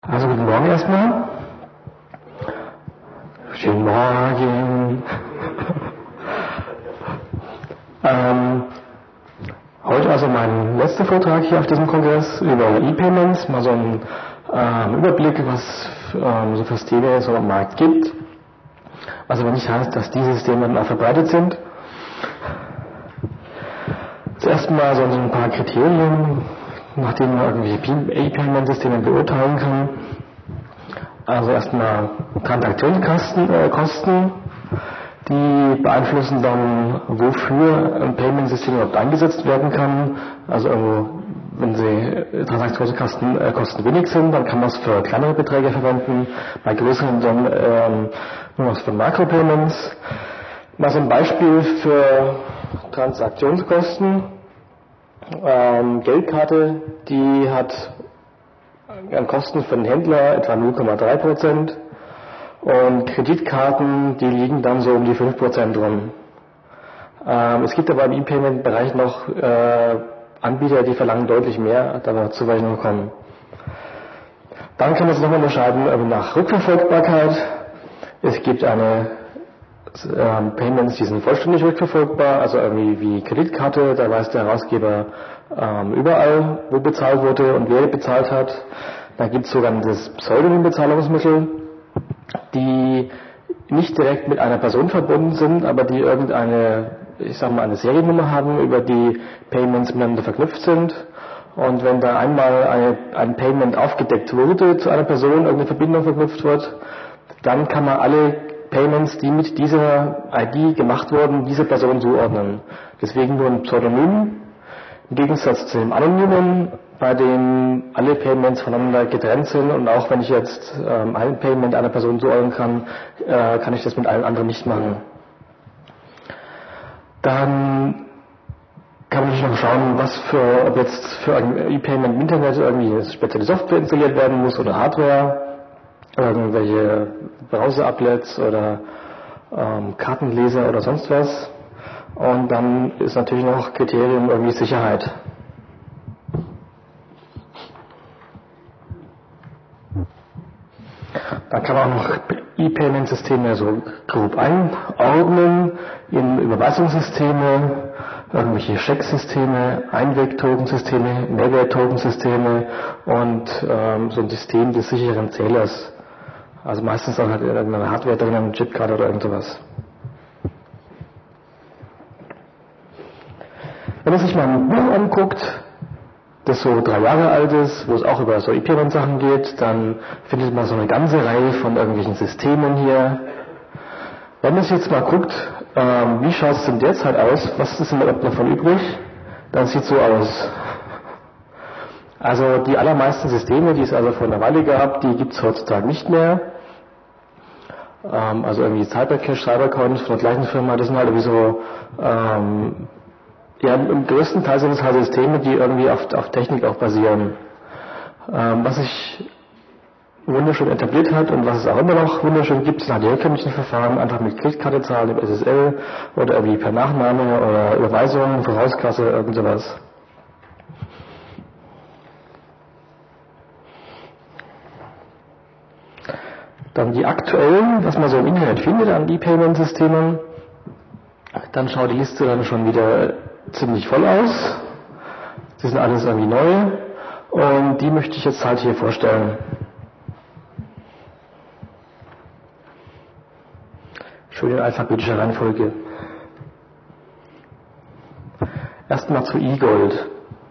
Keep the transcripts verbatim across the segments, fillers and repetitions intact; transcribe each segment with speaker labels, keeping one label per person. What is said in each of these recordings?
Speaker 1: Also guten Morgen erstmal. Schönen Morgen. ähm, heute also mein letzter Vortrag hier auf diesem Kongress über E-Payments, mal so ein ähm, Überblick, was ähm, so für Systeme es so am Markt gibt, was aber nicht heißt, dass diese Systeme dann auch verbreitet sind. Zuerst mal so ein paar Kriterien, nach denen man irgendwelche E-Payment-Systeme beurteilen kann. Also erstmal Transaktionskosten, äh, Kosten, die beeinflussen dann, wofür ein Payment-System überhaupt eingesetzt werden kann. Also irgendwo, wenn sie Transaktionskosten äh, Kosten wenig sind, dann kann man es für kleinere Beträge verwenden, bei größeren dann ähm, nur noch für Makro-Payments. Mal so ein Beispiel für Transaktionskosten. Ähm, Geldkarte, die hat an Kosten für den Händler etwa null Komma drei Prozent und Kreditkarten, die liegen dann so um die fünf Prozent rum. Ähm, es gibt aber im E-Payment-Bereich noch äh, Anbieter, die verlangen deutlich mehr, dazu werde ich noch kommen. Dann kann man es noch unterscheiden nach Rückverfolgbarkeit. Es gibt eine ähm, Payments, die sind vollständig rückverfolgbar, also irgendwie wie Kreditkarte, da weiß der Herausgeber ähm, überall, wo bezahlt wurde und wer bezahlt hat. Da gibt es sogenanntes Pseudonym-Bezahlungsmittel, die nicht direkt mit einer Person verbunden sind, aber die irgendeine, ich sag mal, eine Seriennummer haben, über die Payments miteinander verknüpft sind. Und wenn da einmal eine, ein Payment aufgedeckt wurde zu einer Person, irgendeine Verbindung verknüpft wird, dann kann man alle Payments, die mit dieser I D gemacht wurden, dieser Person zuordnen. Deswegen nur ein Pseudonym, im Gegensatz zu dem Anonymen, bei dem alle Payments voneinander getrennt sind und auch wenn ich jetzt ähm, ein Payment einer Person zuordnen kann, äh, kann ich das mit allen anderen nicht machen. Dann kann man natürlich noch schauen, was für, ob jetzt für ein E-Payment im Internet irgendwie eine spezielle Software installiert werden muss oder Hardware, irgendwelche Browser-Applets oder ähm, Kartenleser oder sonst was. Und dann ist natürlich noch Kriterium irgendwie Sicherheit. Dann kann man auch noch E-Payment-Systeme so grob einordnen in Überweisungssysteme, irgendwelche Schecksysteme, Einweg-Tokensysteme, Mehrwert-Tokensysteme und ähm, so ein System des sicheren Zählers. Also meistens auch halt irgendeine Hardware drin, eine Chipkarte oder irgend sowas. Wenn man sich mal ein Buch anguckt, das so drei Jahre alt ist, wo es auch über so E-Payment-Sachen geht, dann findet man so eine ganze Reihe von irgendwelchen Systemen hier. Wenn man sich jetzt mal guckt, ähm, wie schaut es denn derzeit aus, was ist denn überhaupt davon übrig, dann sieht es so aus. Also die allermeisten Systeme, die es also vor einer Weile gab, die gibt es heutzutage nicht mehr. Ähm, also irgendwie Cybercash, Cybercoins von der gleichen Firma, das sind halt irgendwie so, ähm, ja, im größten Teil sind es halt Systeme, die irgendwie auf, auf Technik auch basieren. Ähm, was sich wunderschön etabliert hat und was es auch immer noch wunderschön gibt, sind halt die herkömmlichen Verfahren, einfach mit Kreditkarte zahlen im S S L oder irgendwie per Nachname oder Überweisung, Vorauskasse, irgend sowas. Dann die aktuellen, was man so im Internet findet an E-Payment-Systemen, dann schaut die Liste dann schon wieder ziemlich voll aus. Die sind alles irgendwie neu und die möchte ich jetzt halt hier vorstellen. Schön in alphabetischer Reihenfolge. Erstmal zu eGold.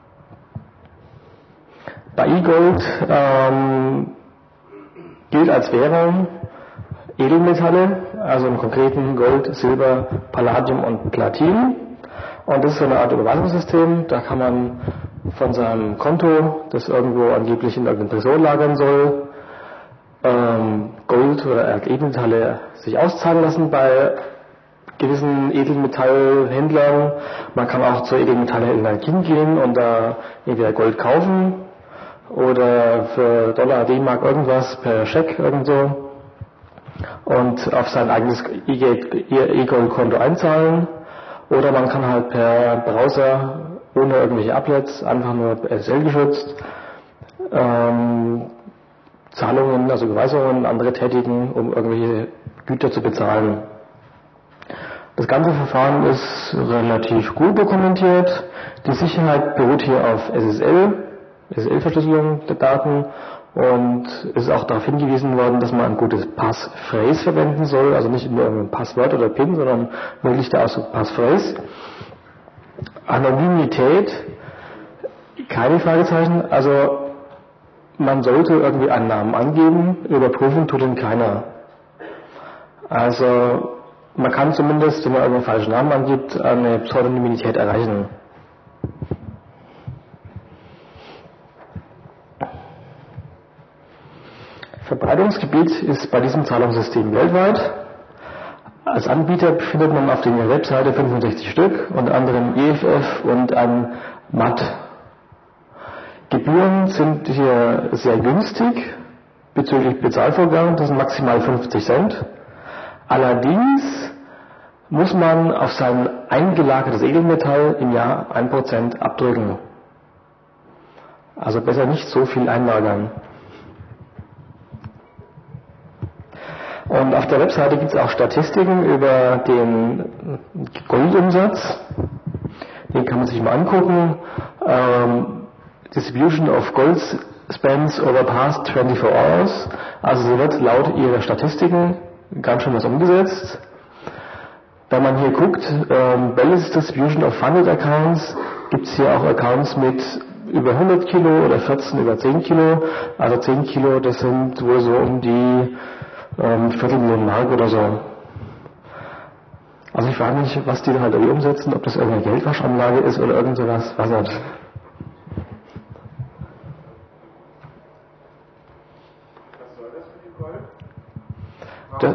Speaker 1: Bei eGold ähm, gilt als Währung Edelmetalle, also im konkreten Gold, Silber, Palladium und Platin. Und das ist so eine Art Überweisungssystem, da kann man von seinem Konto, das irgendwo angeblich in irgendeinem Tresor lagern soll, ähm, Gold oder Edelmetalle sich auszahlen lassen bei gewissen Edelmetallhändlern. Man kann auch zur Edelmetallhändler hingehen und da entweder Gold kaufen oder für Dollar, D-Mark irgendwas per Scheck irgendwo und auf sein eigenes eGold-Konto einzahlen. Oder man kann halt per Browser ohne irgendwelche Applets, einfach nur S S L geschützt, ähm, Zahlungen, also Überweisungen, andere tätigen, um irgendwelche Güter zu bezahlen. Das ganze Verfahren ist relativ gut dokumentiert. Die Sicherheit beruht hier auf S S L, S S L-Verschlüsselung der Daten, und es ist auch darauf hingewiesen worden, dass man ein gutes Passphrase verwenden soll, also nicht nur ein Passwort oder PIN, sondern wirklich der Ausdruck Passphrase. Anonymität, keine Fragezeichen, also man sollte irgendwie einen Namen angeben, überprüfen tut ihn keiner. Also man kann zumindest, wenn man einen falschen Namen angibt, eine Pseudonymität erreichen. Verbreitungsgebiet ist bei diesem Zahlungssystem weltweit. Als Anbieter findet man auf der Webseite fünfundsechzig Stück, unter anderem E F F und ein M A T. Gebühren sind hier sehr günstig bezüglich Bezahlvorgang, das sind maximal fünfzig Cent. Allerdings muss man auf sein eingelagertes Edelmetall im Jahr ein Prozent abdrücken. Also besser nicht so viel einlagern. Und auf der Webseite gibt es auch Statistiken über den Goldumsatz. Den kann man sich mal angucken. Ähm, Distribution of Gold Spends over past twenty-four hours. Also so wird laut ihrer Statistiken ganz schön was umgesetzt. Wenn man hier guckt, ähm, Balance Distribution of Funded Accounts, gibt es hier auch Accounts mit über hundert Kilo oder vierzehn über zehn Kilo. Also zehn Kilo, das sind wohl so um die ähm, Viertelmillion Mark oder so. Also ich frage mich, was die da halt irgendwie umsetzen, ob das irgendeine Geldwaschanlage ist oder irgend sowas, weiß nicht. Das,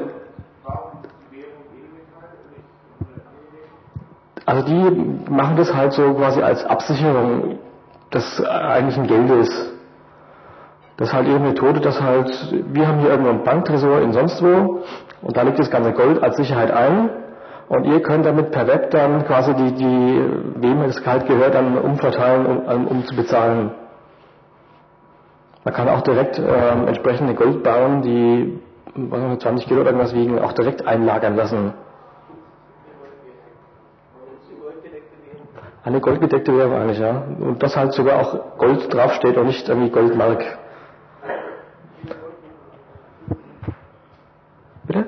Speaker 1: also die machen das halt so quasi als Absicherung des eigentlichen Geldes. Das ist halt ihre Methode, dass halt, wir haben hier irgendwo ein Banktresor in sonst wo und da liegt das ganze Gold als Sicherheit ein und ihr könnt damit per Web dann quasi die, die wem das Gehalt gehört, dann umverteilen, um, um zu bezahlen. Man kann auch direkt ähm, entsprechende Goldbarren, die zwanzig Kilo oder irgendwas wiegen, auch direkt einlagern lassen. Eine goldgedeckte Währung eigentlich, ja. Und das halt sogar auch Gold draufsteht und nicht irgendwie Goldmark. Bitte?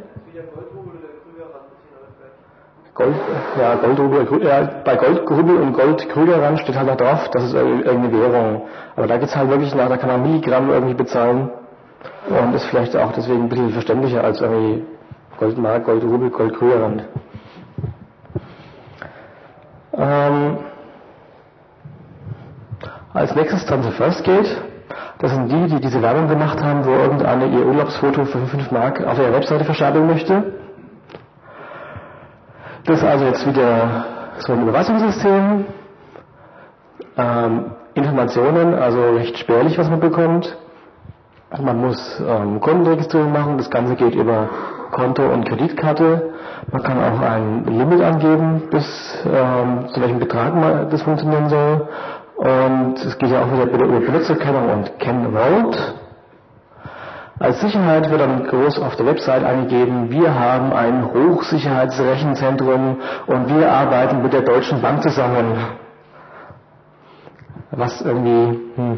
Speaker 1: Gold, ja, Goldrubel, ja, bei Goldrubel und Goldkrügerrand steht halt da drauf, das ist irgendeine Währung. Aber da geht's halt wirklich nach, da kann man Milligramm irgendwie bezahlen. Und ist vielleicht auch deswegen ein bisschen verständlicher als irgendwie Goldmark, Goldrubel, Goldkrügerrand. Ähm, als nächstes dann zu Firstgate. Das sind die, die diese Werbung gemacht haben, wo irgendeine ihr Urlaubsfoto für fünf Mark auf ihrer Webseite verschabeln möchte. Das ist also jetzt wieder so ein Überweisungssystem. Ähm, Informationen, also recht spärlich, was man bekommt. Man muss ähm, Kontenregistrierung machen, das Ganze geht über Konto und Kreditkarte. Man kann auch ein Limit angeben, bis ähm, zu welchem Betrag man das funktionieren soll. Und es geht ja auch wieder über Benutzerkennung und Kennwort. Als Sicherheit wird dann groß auf der Website angegeben, wir haben ein Hochsicherheitsrechenzentrum und wir arbeiten mit der Deutschen Bank zusammen. Was irgendwie... Hm.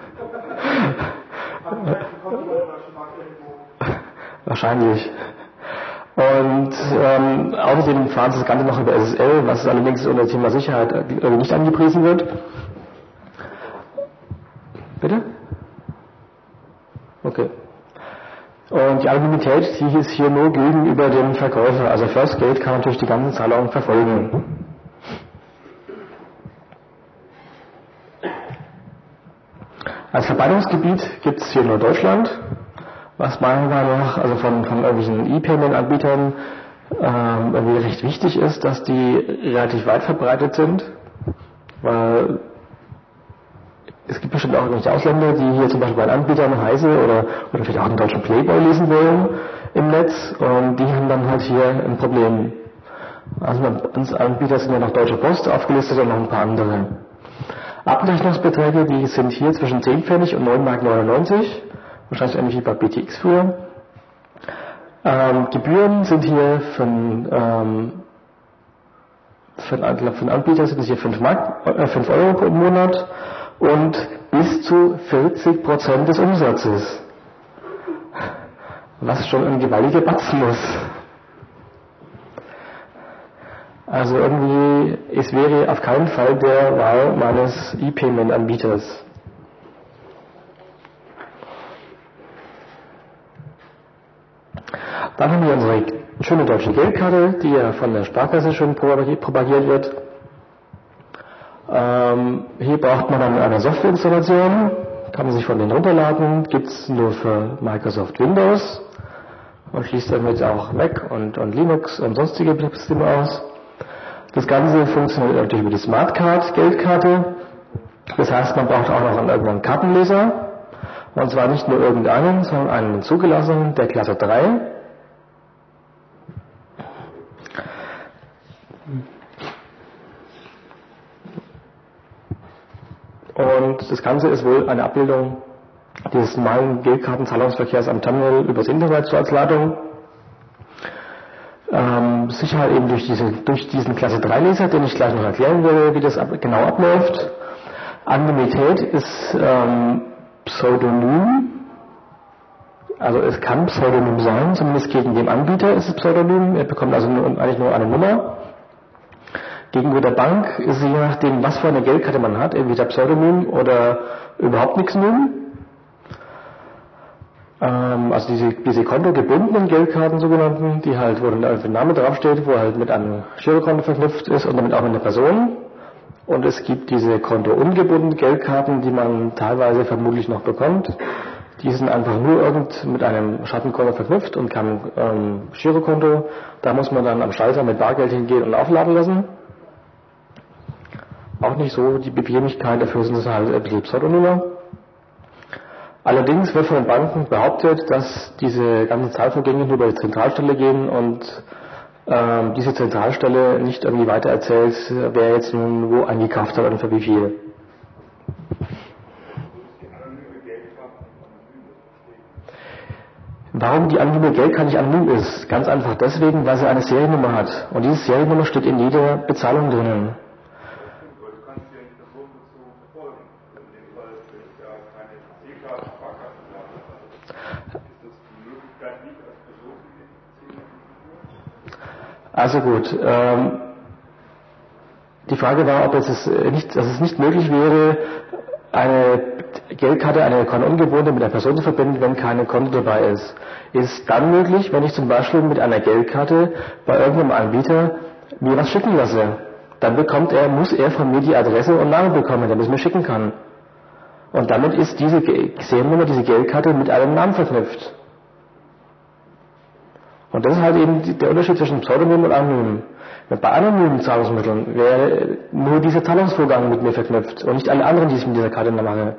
Speaker 1: Wahrscheinlich. Und ähm, außerdem fahren sie das Ganze noch über S S L, was allerdings unter dem Thema Sicherheit irgendwie nicht angepriesen wird. Bitte? Okay. Und die Anonymität, die ist hier nur gegenüber dem Verkäufer. Also Firstgate kann natürlich die ganzen Zahlungen verfolgen. Als Verbreitungsgebiet gibt es hier nur Deutschland, was meiner Meinung nach, also von, von irgendwelchen E-Payment-Anbietern ähm, irgendwie recht wichtig ist, dass die relativ weit verbreitet sind, weil es gibt bestimmt auch irgendwelche Ausländer, die hier zum Beispiel bei Anbietern Heise oder, oder vielleicht auch einen deutschen Playboy lesen wollen im Netz und die haben dann halt hier ein Problem. Also bei uns Anbieter sind ja noch Deutsche Post aufgelistet und noch ein paar andere. Abrechnungsbeträge, die sind hier zwischen zehn Pfennig und neun Mark neunundneunzig wahrscheinlich ähnlich wie bei B T X früher. Ähm, Gebühren sind hier für, ähm, für, einen, für einen Anbieter sind es hier fünf Euro pro Monat und bis zu vierzig Prozent des Umsatzes. Was schon ein gewaltiger Batzen ist. Also irgendwie, es wäre auf keinen Fall der Wahl meines E-Payment-Anbieters. Dann haben wir unsere schöne deutsche Geldkarte, die ja von der Sparkasse schon propagiert wird. Ähm, hier braucht man dann eine Softwareinstallation, kann man sich von denen runterladen, gibt es nur für Microsoft Windows und schließt damit auch Mac und, und Linux und sonstige Betriebssysteme aus. Das Ganze funktioniert natürlich über die Smartcard Geldkarte, das heißt, man braucht auch noch einen irgendeinen Kartenleser, und zwar nicht nur irgendeinen, sondern einen zugelassenen der Klasse drei. Und das Ganze ist wohl eine Abbildung des normalen Geldkartenzahlungsverkehrs am Terminal übers Internet so als Ladung. Ähm, sicher eben durch, diese, durch diesen Klasse drei Leser, den ich gleich noch erklären werde, wie das ab, genau abläuft. Anonymität ist ähm, Pseudonym. Also es kann Pseudonym sein, zumindest gegen den Anbieter ist es Pseudonym. Er bekommt also nur, eigentlich nur eine Nummer. Gegenüber der Bank ist es je nachdem, was für eine Geldkarte man hat, entweder Pseudonym oder überhaupt nichts Nym. Ähm, also diese, diese kontogebundenen Geldkarten sogenannten, die halt, wo dann ein Name draufsteht, wo halt mit einem Girokonto verknüpft ist und damit auch mit einer Person. Und es gibt diese kontoungebundenen Geldkarten, die man teilweise vermutlich noch bekommt. Die sind einfach nur irgend mit einem Schattenkonto verknüpft und kein ähm, Girokonto. Da muss man dann am Schalter mit Bargeld hingehen und aufladen lassen. Auch nicht so die Bequemlichkeit, dafür sind es halt ein bisschen Pseudonyme. Allerdings wird von den Banken behauptet, dass diese ganzen Zahlvorgänge nur über die Zentralstelle gehen und ähm, diese Zentralstelle nicht irgendwie weiter erzählt, wer jetzt nun wo eingekauft hat und für wie viel. Warum die anonyme Geldkarte nicht anonym ist? Ganz einfach deswegen, weil sie eine Seriennummer hat. Und diese Seriennummer steht in jeder Bezahlung drinnen. Also gut, ähm, die Frage war, ob es nicht, dass es nicht möglich wäre, eine Geldkarte, eine kontoungebundene mit einer Person zu verbinden, wenn kein Konto dabei ist. Ist dann möglich, wenn ich zum Beispiel mit einer Geldkarte bei irgendeinem Anbieter mir was schicken lasse. Dann bekommt er, muss er von mir die Adresse und Namen bekommen, damit er es mir schicken kann. Und damit ist diese Seriennummer, diese Geldkarte mit einem Namen verknüpft. Und das ist halt eben der Unterschied zwischen Pseudonym und Anonym. Bei anonymen Zahlungsmitteln wäre nur dieser Zahlungsvorgang mit mir verknüpft und nicht alle anderen, die ich mit dieser Karte mache.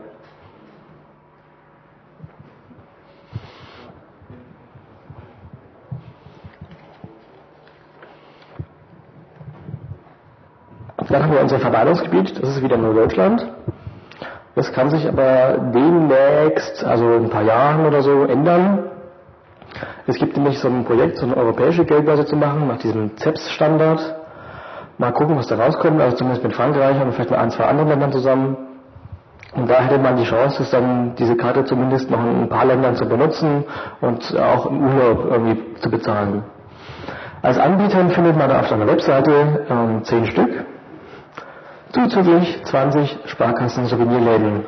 Speaker 1: Dann haben wir unser Verbreitungsgebiet, das ist wieder nur Deutschland. Das kann sich aber demnächst, also in ein paar Jahren oder so, ändern. Es gibt nämlich so ein Projekt, so eine europäische Geldbörse zu machen, nach diesem C E P S-Standard. Mal gucken, was da rauskommt, also zumindest mit Frankreich und vielleicht mit ein, zwei anderen Ländern zusammen. Und da hätte man die Chance, dann diese Karte zumindest noch in ein paar Ländern zu benutzen und auch im Urlaub irgendwie zu bezahlen. Als Anbieter findet man da auf seiner Webseite ähm, zehn Stück, zuzüglich zwanzig Sparkassen-Souvenirläden.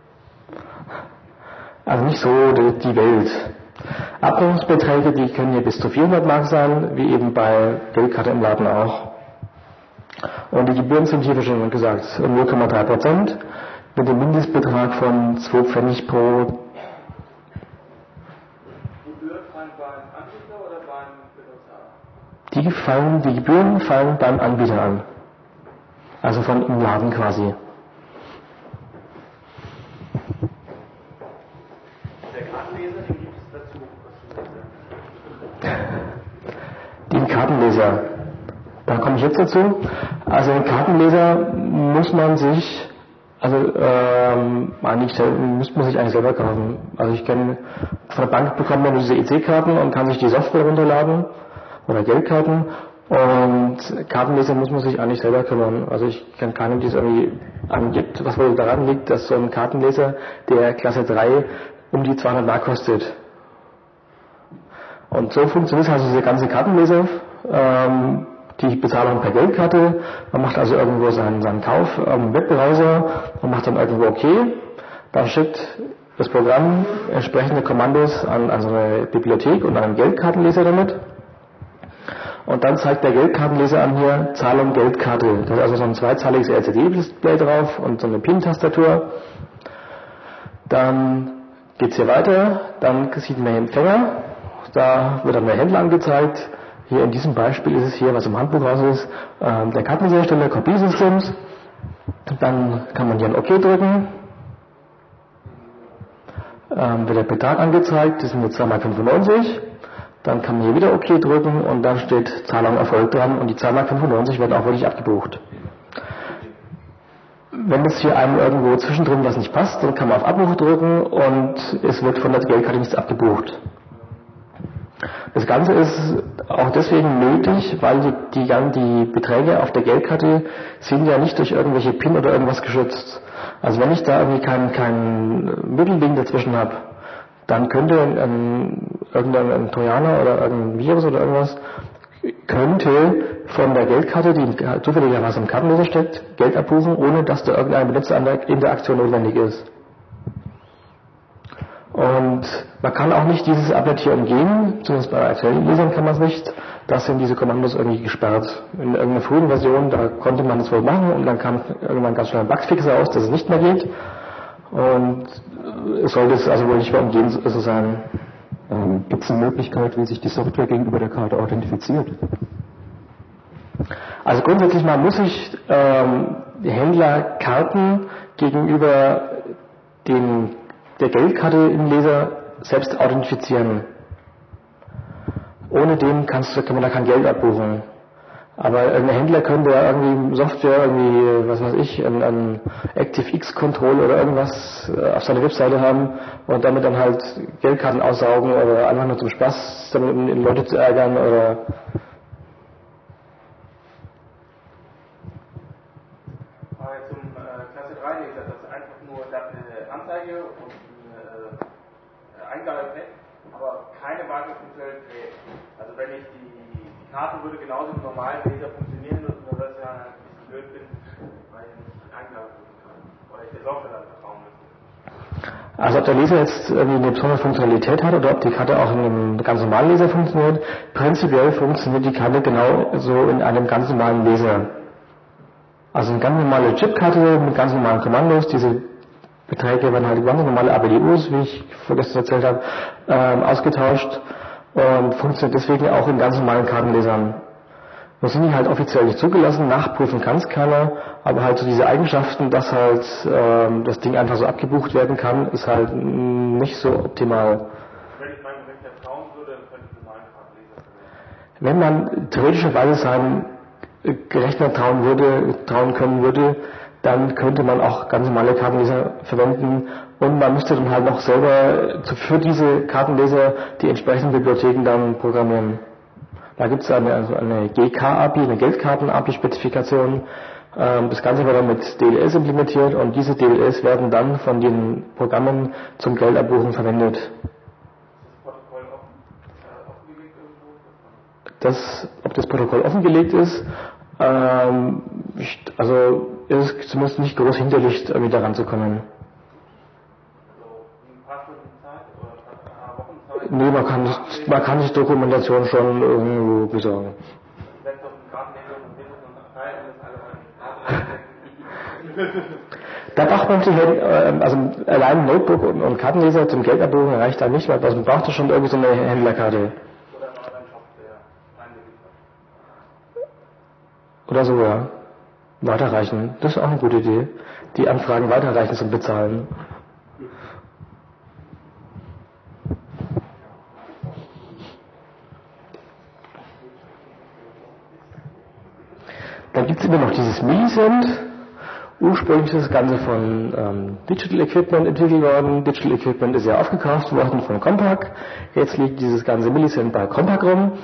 Speaker 1: Also nicht so die, die Welt. Abrechnungsbeträge, die können hier bis zu vierhundert Mark sein, wie eben bei Geldkarte im Laden auch. Und die Gebühren sind hier, wie schon gesagt, null Komma drei Prozent mit dem Mindestbetrag von zwei Pfennig pro.
Speaker 2: Gebühren fallen beim Anbieter oder beim Benutzer?
Speaker 1: Die, fallen, die Gebühren fallen beim Anbieter an. Also von im Laden quasi.
Speaker 2: Der Kartenleser, den gibt es dazu.
Speaker 1: Den Kartenleser. Da komme ich jetzt dazu. Also den Kartenleser muss man sich Also ähm, eigentlich müsste man sich eigentlich selber kaufen. Also ich kenne, von der Bank bekommt man diese E C-Karten und kann sich die Software runterladen oder Geldkarten, und Kartenleser muss man sich eigentlich selber kümmern. Also ich kenne keinen, die es irgendwie angibt, was wohl daran liegt, dass so ein Kartenleser, der Klasse drei um die zweihundert Mark kostet. Und so funktioniert also diese ganze Kartenleser, ähm, die Bezahlung per Geldkarte. Man macht also irgendwo seinen, seinen Kauf am Webbrowser und macht dann irgendwo OK. Dann schickt das Programm entsprechende Kommandos an, an so eine Bibliothek und einen Geldkartenleser damit. Und dann zeigt der Geldkartenleser an hier Zahlung Geldkarte. Da ist also so ein zweizahliges L C D-Display drauf und so eine PIN-Tastatur. Dann geht's hier weiter. Dann sieht man den Empfänger. Da wird dann der Händler angezeigt. Hier in diesem Beispiel ist es hier, was im Handbuch raus ist, äh, der Kartenleserhersteller Copy Systems. Dann kann man hier ein OK drücken. Ähm, wird der Betrag angezeigt, das sind jetzt zwei Mark fünfundneunzig. Dann kann man hier wieder OK drücken und dann steht Zahlung erfolgt dran und die zwei Mark fünfundneunzig werden auch wirklich abgebucht. Wenn es hier einem irgendwo zwischendrin was nicht passt, dann kann man auf Abbuch drücken und es wird von der Geldkarte nichts abgebucht. Das Ganze ist auch deswegen nötig, weil die, die, die Beträge auf der Geldkarte sind ja nicht durch irgendwelche PIN oder irgendwas geschützt. Also wenn ich da irgendwie kein, kein Mittelding dazwischen habe, dann könnte ein, irgendein ein Trojaner oder irgendein Virus oder irgendwas könnte von der Geldkarte, die zufälligerweise im Kartenleser steckt, Geld abbuchen, ohne dass da irgendeine Benutzerinteraktion notwendig ist. Und man kann auch nicht dieses Ablet hier umgehen, zumindest bei aktuellen Lesern kann man es nicht. Das sind diese Kommandos irgendwie gesperrt. In irgendeiner frühen Version, da konnte man das wohl machen und dann kam irgendwann ganz schnell ein Bugfix raus, dass es nicht mehr geht. Und es sollte es also wohl nicht mehr umgehen so sein.
Speaker 3: Ähm, Gibt es eine Möglichkeit, wie sich die Software gegenüber der Karte authentifiziert?
Speaker 1: Also grundsätzlich mal muss sich ähm, Händler Karten gegenüber den, der Geldkarte im Leser selbst authentifizieren. Ohne dem kannst, kann man da kein Geld abbuchen. Aber irgendein Händler könnte ja irgendwie Software, irgendwie, was weiß ich, ein, ein ActiveX Control oder irgendwas auf seiner Webseite haben und damit dann halt Geldkarten aussaugen oder einfach nur zum Spaß, damit Leute zu ärgern oder.
Speaker 2: Aber zum äh, Klasse drei Leser, das ist einfach nur eine Anzeige und eine äh, Eingabe weg, aber keine weitere Funktionalität. Also wenn ich die Karte würde genauso im normalen Leser funktionieren, nur dass ich ja ein bisschen blöd bin, weil ich nicht Eingabe drücken kann. Oder ich der Software dann vertrauen müsste.
Speaker 1: Also ob der Leser jetzt irgendwie eine besondere Funktionalität hat oder ob die Karte auch in einem ganz normalen Leser funktioniert, prinzipiell funktioniert die Karte genau so in einem ganz normalen Leser. Also eine ganz normale Chipkarte mit ganz normalen Kommandos, diese Beträge werden halt ganz normale A B D Us, wie ich vorgestern erzählt habe, ähm, ausgetauscht. Und funktioniert deswegen auch in ganz normalen Kartenlesern. Nur sind die halt offiziell nicht zugelassen, nachprüfen kann es keiner, aber halt so diese Eigenschaften, dass halt ähm, das Ding einfach so abgebucht werden kann, ist halt nicht so optimal.
Speaker 2: Wenn ich meinem Recht vertrauen würde, dann könnte ich normalen Kartenleser verwenden.
Speaker 1: Wenn man theoretischerweise seinem Rechner trauen würde, trauen können würde, dann könnte man auch ganz normale Kartenleser verwenden und man müsste dann halt noch selber für diese Kartenleser die entsprechenden Bibliotheken dann programmieren. Da gibt es eine, also eine G K-A P I, eine Geldkarten-A P I-Spezifikation. Das Ganze wird dann mit D L Ls implementiert und diese D L Ls werden dann von den Programmen zum Geldabbuchen verwendet.
Speaker 2: Ist das Protokoll offen, äh, offengelegt irgendwo?
Speaker 1: Das, ob das Protokoll offengelegt ist, ähm, ich, also ist es zumindest nicht groß hinterlegt, irgendwie daran zu kommen.
Speaker 2: Also ein paar Stunden Zeit oder ein paar Wochen Zeit?
Speaker 1: Nee, man kann, man kann sich Dokumentation schon irgendwo besorgen.
Speaker 2: Setzt auf den Kartenleser und Windows und Datei und das alles
Speaker 1: Da braucht man sich, also allein ein Notebook und, und Kartenleser zum Geldabbuchen reicht da nicht, weil man braucht schon irgendwie so eine Händlerkarte.
Speaker 2: oder eine Online-Shop, der eingesetzt hat.
Speaker 1: Oder so, ja. Weiterreichen. Das ist auch eine gute Idee. Die Anfragen weiterreichen zum Bezahlen. Dann gibt es immer noch dieses Millicent Ursprünglich ist das Ganze von ähm, Digital Equipment entwickelt worden. Digital Equipment ist ja aufgekauft worden von Compaq. Jetzt liegt dieses ganze Millicent bei Compaq rum.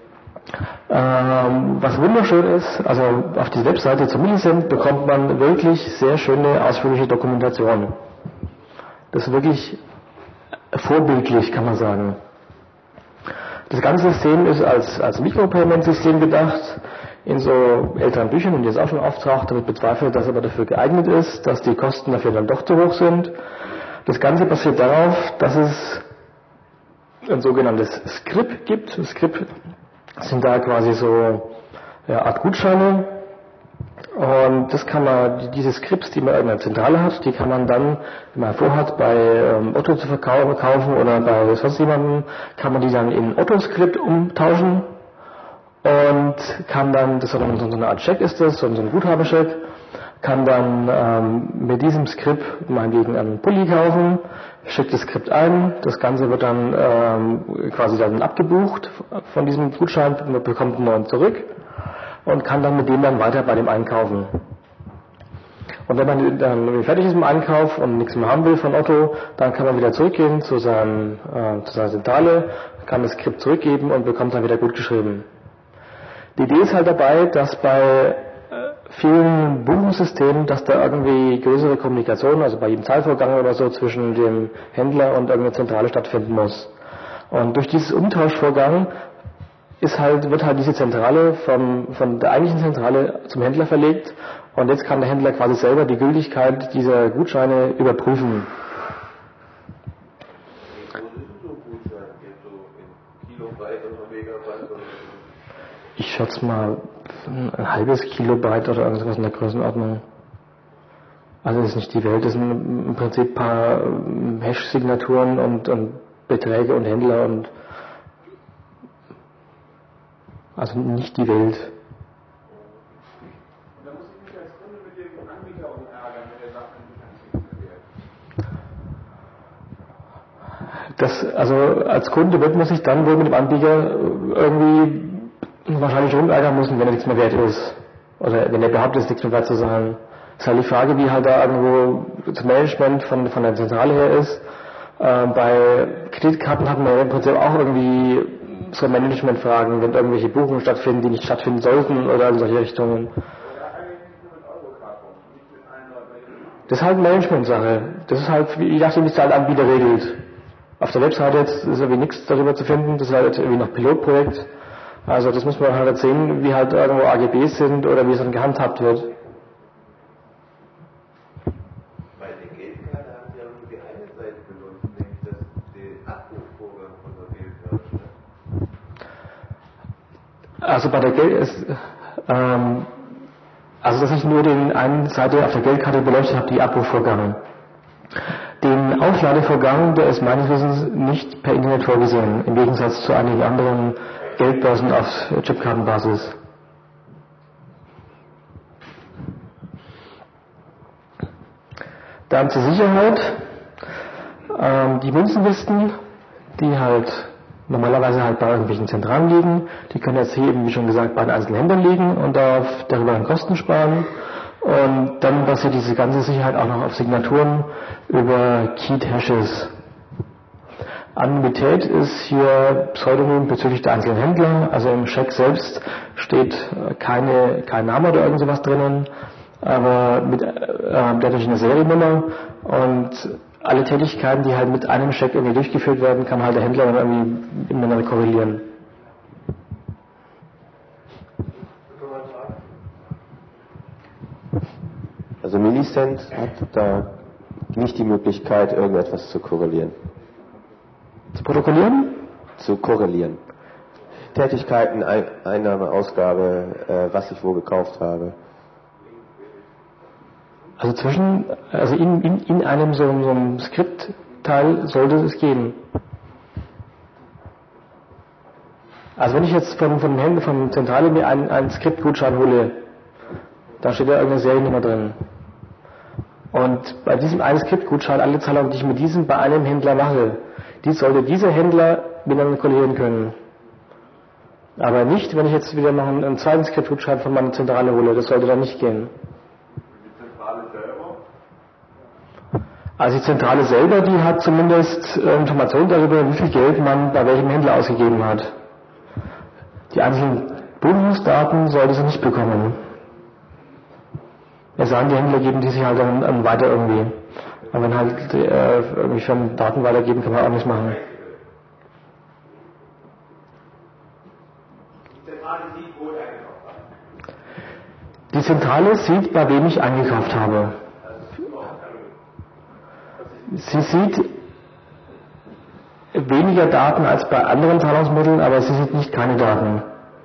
Speaker 1: Ähm, was wunderschön ist, also auf die Webseite zu Millicent bekommt man wirklich sehr schöne, ausführliche Dokumentation. Das ist wirklich vorbildlich, kann man sagen. Das ganze System ist als, als Micropayment-System gedacht. In so älteren Büchern, und jetzt auch schon auftaucht, damit bezweifelt, dass aber dafür geeignet ist, dass die Kosten dafür dann doch zu hoch sind. Das Ganze basiert darauf, dass es ein sogenanntes Script gibt. Script sind da quasi so ja, Art Gutscheine. Und das kann man, diese Scripts, die man in der Zentrale hat, die kann man dann, wenn man vorhat, bei ähm, Otto zu verkaufen oder bei sonst jemandem, kann man die dann in Otto-Script umtauschen. Und kann dann, das ist so eine Art Scheck ist das, so ein Guthabenscheck, kann dann ähm, mit diesem Skript meinetwegen einen Pulli kaufen, schickt das Skript ein, das Ganze wird dann ähm, quasi dann abgebucht von diesem Gutschein, man bekommt einen neuen zurück und kann dann mit dem dann weiter bei dem einkaufen. Und wenn man dann fertig ist mit dem Einkauf und nichts mehr haben will von Otto, dann kann man wieder zurückgehen zu, seinem, äh, zu seiner Zentrale, kann das Skript zurückgeben und bekommt dann wieder gut geschrieben. Die Idee ist halt dabei, dass bei vielen Buchungssystemen, dass da irgendwie größere Kommunikation, also bei jedem Zahlvorgang oder so, zwischen dem Händler und irgendeiner Zentrale stattfinden muss. Und durch dieses Umtauschvorgang ist halt, wird halt diese Zentrale vom, von der eigentlichen Zentrale zum Händler verlegt und jetzt kann der Händler quasi selber die Gültigkeit dieser Gutscheine überprüfen. Ich schätze mal ein halbes Kilobyte oder irgendwas in der Größenordnung. Also das ist nicht die Welt, das sind im Prinzip ein paar Hash-Signaturen und, und Beträge und Händler und also nicht die Welt.
Speaker 2: Und da muss ich mich als Kunde mit dem Anbieter auch ärgern, wenn der sagt, ich kann es nicht mehr.
Speaker 1: Das, also als Kunde wird man sich dann wohl mit dem Anbieter irgendwie wahrscheinlich rumärgern müssen, wenn er nichts mehr wert ist. Oder wenn er behauptet, es nichts mehr wert zu sein. Das ist halt die Frage, wie halt da irgendwo das Management von, von der Zentrale her ist. Äh, bei Kreditkarten hat man im Prinzip auch irgendwie so Managementfragen, wenn irgendwelche Buchungen stattfinden, die nicht stattfinden sollten oder in solche Richtungen. Das ist halt eine Management-Sache. Das ist halt, je nachdem, wie es der halt Anbieter regelt. Auf der Webseite jetzt ist irgendwie nichts darüber zu finden, das ist halt irgendwie noch Pilotprojekt. Also das muss man halt sehen, wie halt irgendwo A G Bs sind oder wie es dann gehandhabt wird.
Speaker 4: Bei der Geldkarte haben Sie ja nur die eine Seite benutzt, nämlich das, den Abrufvorgang von der Geldkarte.
Speaker 1: Also bei der Geld ist, ähm, also dass ich nur den einen Seite auf der Geldkarte beleuchtet habe, die Abrufvorgang. Den Aufladevorgang, der ist meines Wissens nicht per Internet vorgesehen, im Gegensatz zu einigen anderen Geldbörsen auf Chipkartenbasis. Dann zur Sicherheit. Ähm, die Münzenlisten, die halt normalerweise halt bei irgendwelchen Zentralen liegen, die können jetzt hier eben, wie schon gesagt, bei den einzelnen Händlern liegen und auf, darüber dann Kosten sparen. Und dann basiert diese ganze Sicherheit auch noch auf Signaturen über Keyed Hashes. Anonymität ist hier Pseudonym bezüglich der einzelnen Händler, also im Scheck selbst steht keine, kein Name oder irgend sowas drinnen, aber mit äh, dadurch eine Seriennummer und alle Tätigkeiten, die halt mit einem Scheck irgendwie durchgeführt werden, kann halt der Händler dann irgendwie miteinander korrelieren.
Speaker 4: Also Millicent hat da nicht die Möglichkeit, irgendetwas zu korrelieren.
Speaker 1: Zu protokollieren?
Speaker 4: Zu korrelieren. Tätigkeiten, Einnahme, Ausgabe, äh, was ich wo gekauft habe.
Speaker 1: Also zwischen, also in, in, in einem so, so einem Skriptteil sollte es gehen. Also wenn ich jetzt von, von Händen, von Zentrale mir einen, einen Skriptgutschein hole, da steht ja irgendeine Seriennummer drin. Und bei diesem einen Skriptgutschein, alle Zahlungen, die ich mit diesem bei einem Händler mache, die sollte dieser Händler miteinander korrelieren können. Aber nicht, wenn ich jetzt wieder noch einen, einen zweiten Skriptgutschein von meiner Zentrale hole, das sollte dann nicht gehen.
Speaker 2: Die Zentrale ist
Speaker 1: Also die Zentrale selber, die hat zumindest äh, Informationen darüber, wie viel Geld man bei welchem Händler ausgegeben hat. Die einzelnen Buchungsdaten sollte sie nicht bekommen. Es sagen, die Händler geben die sich halt dann, dann weiter irgendwie. Aber wenn halt äh, irgendwie Firmen Daten weitergeben, kann man auch nichts machen. Die Zentrale sieht, bei wem ich eingekauft habe. Sie sieht weniger Daten als bei anderen Zahlungsmitteln, aber sie sieht nicht keine Daten.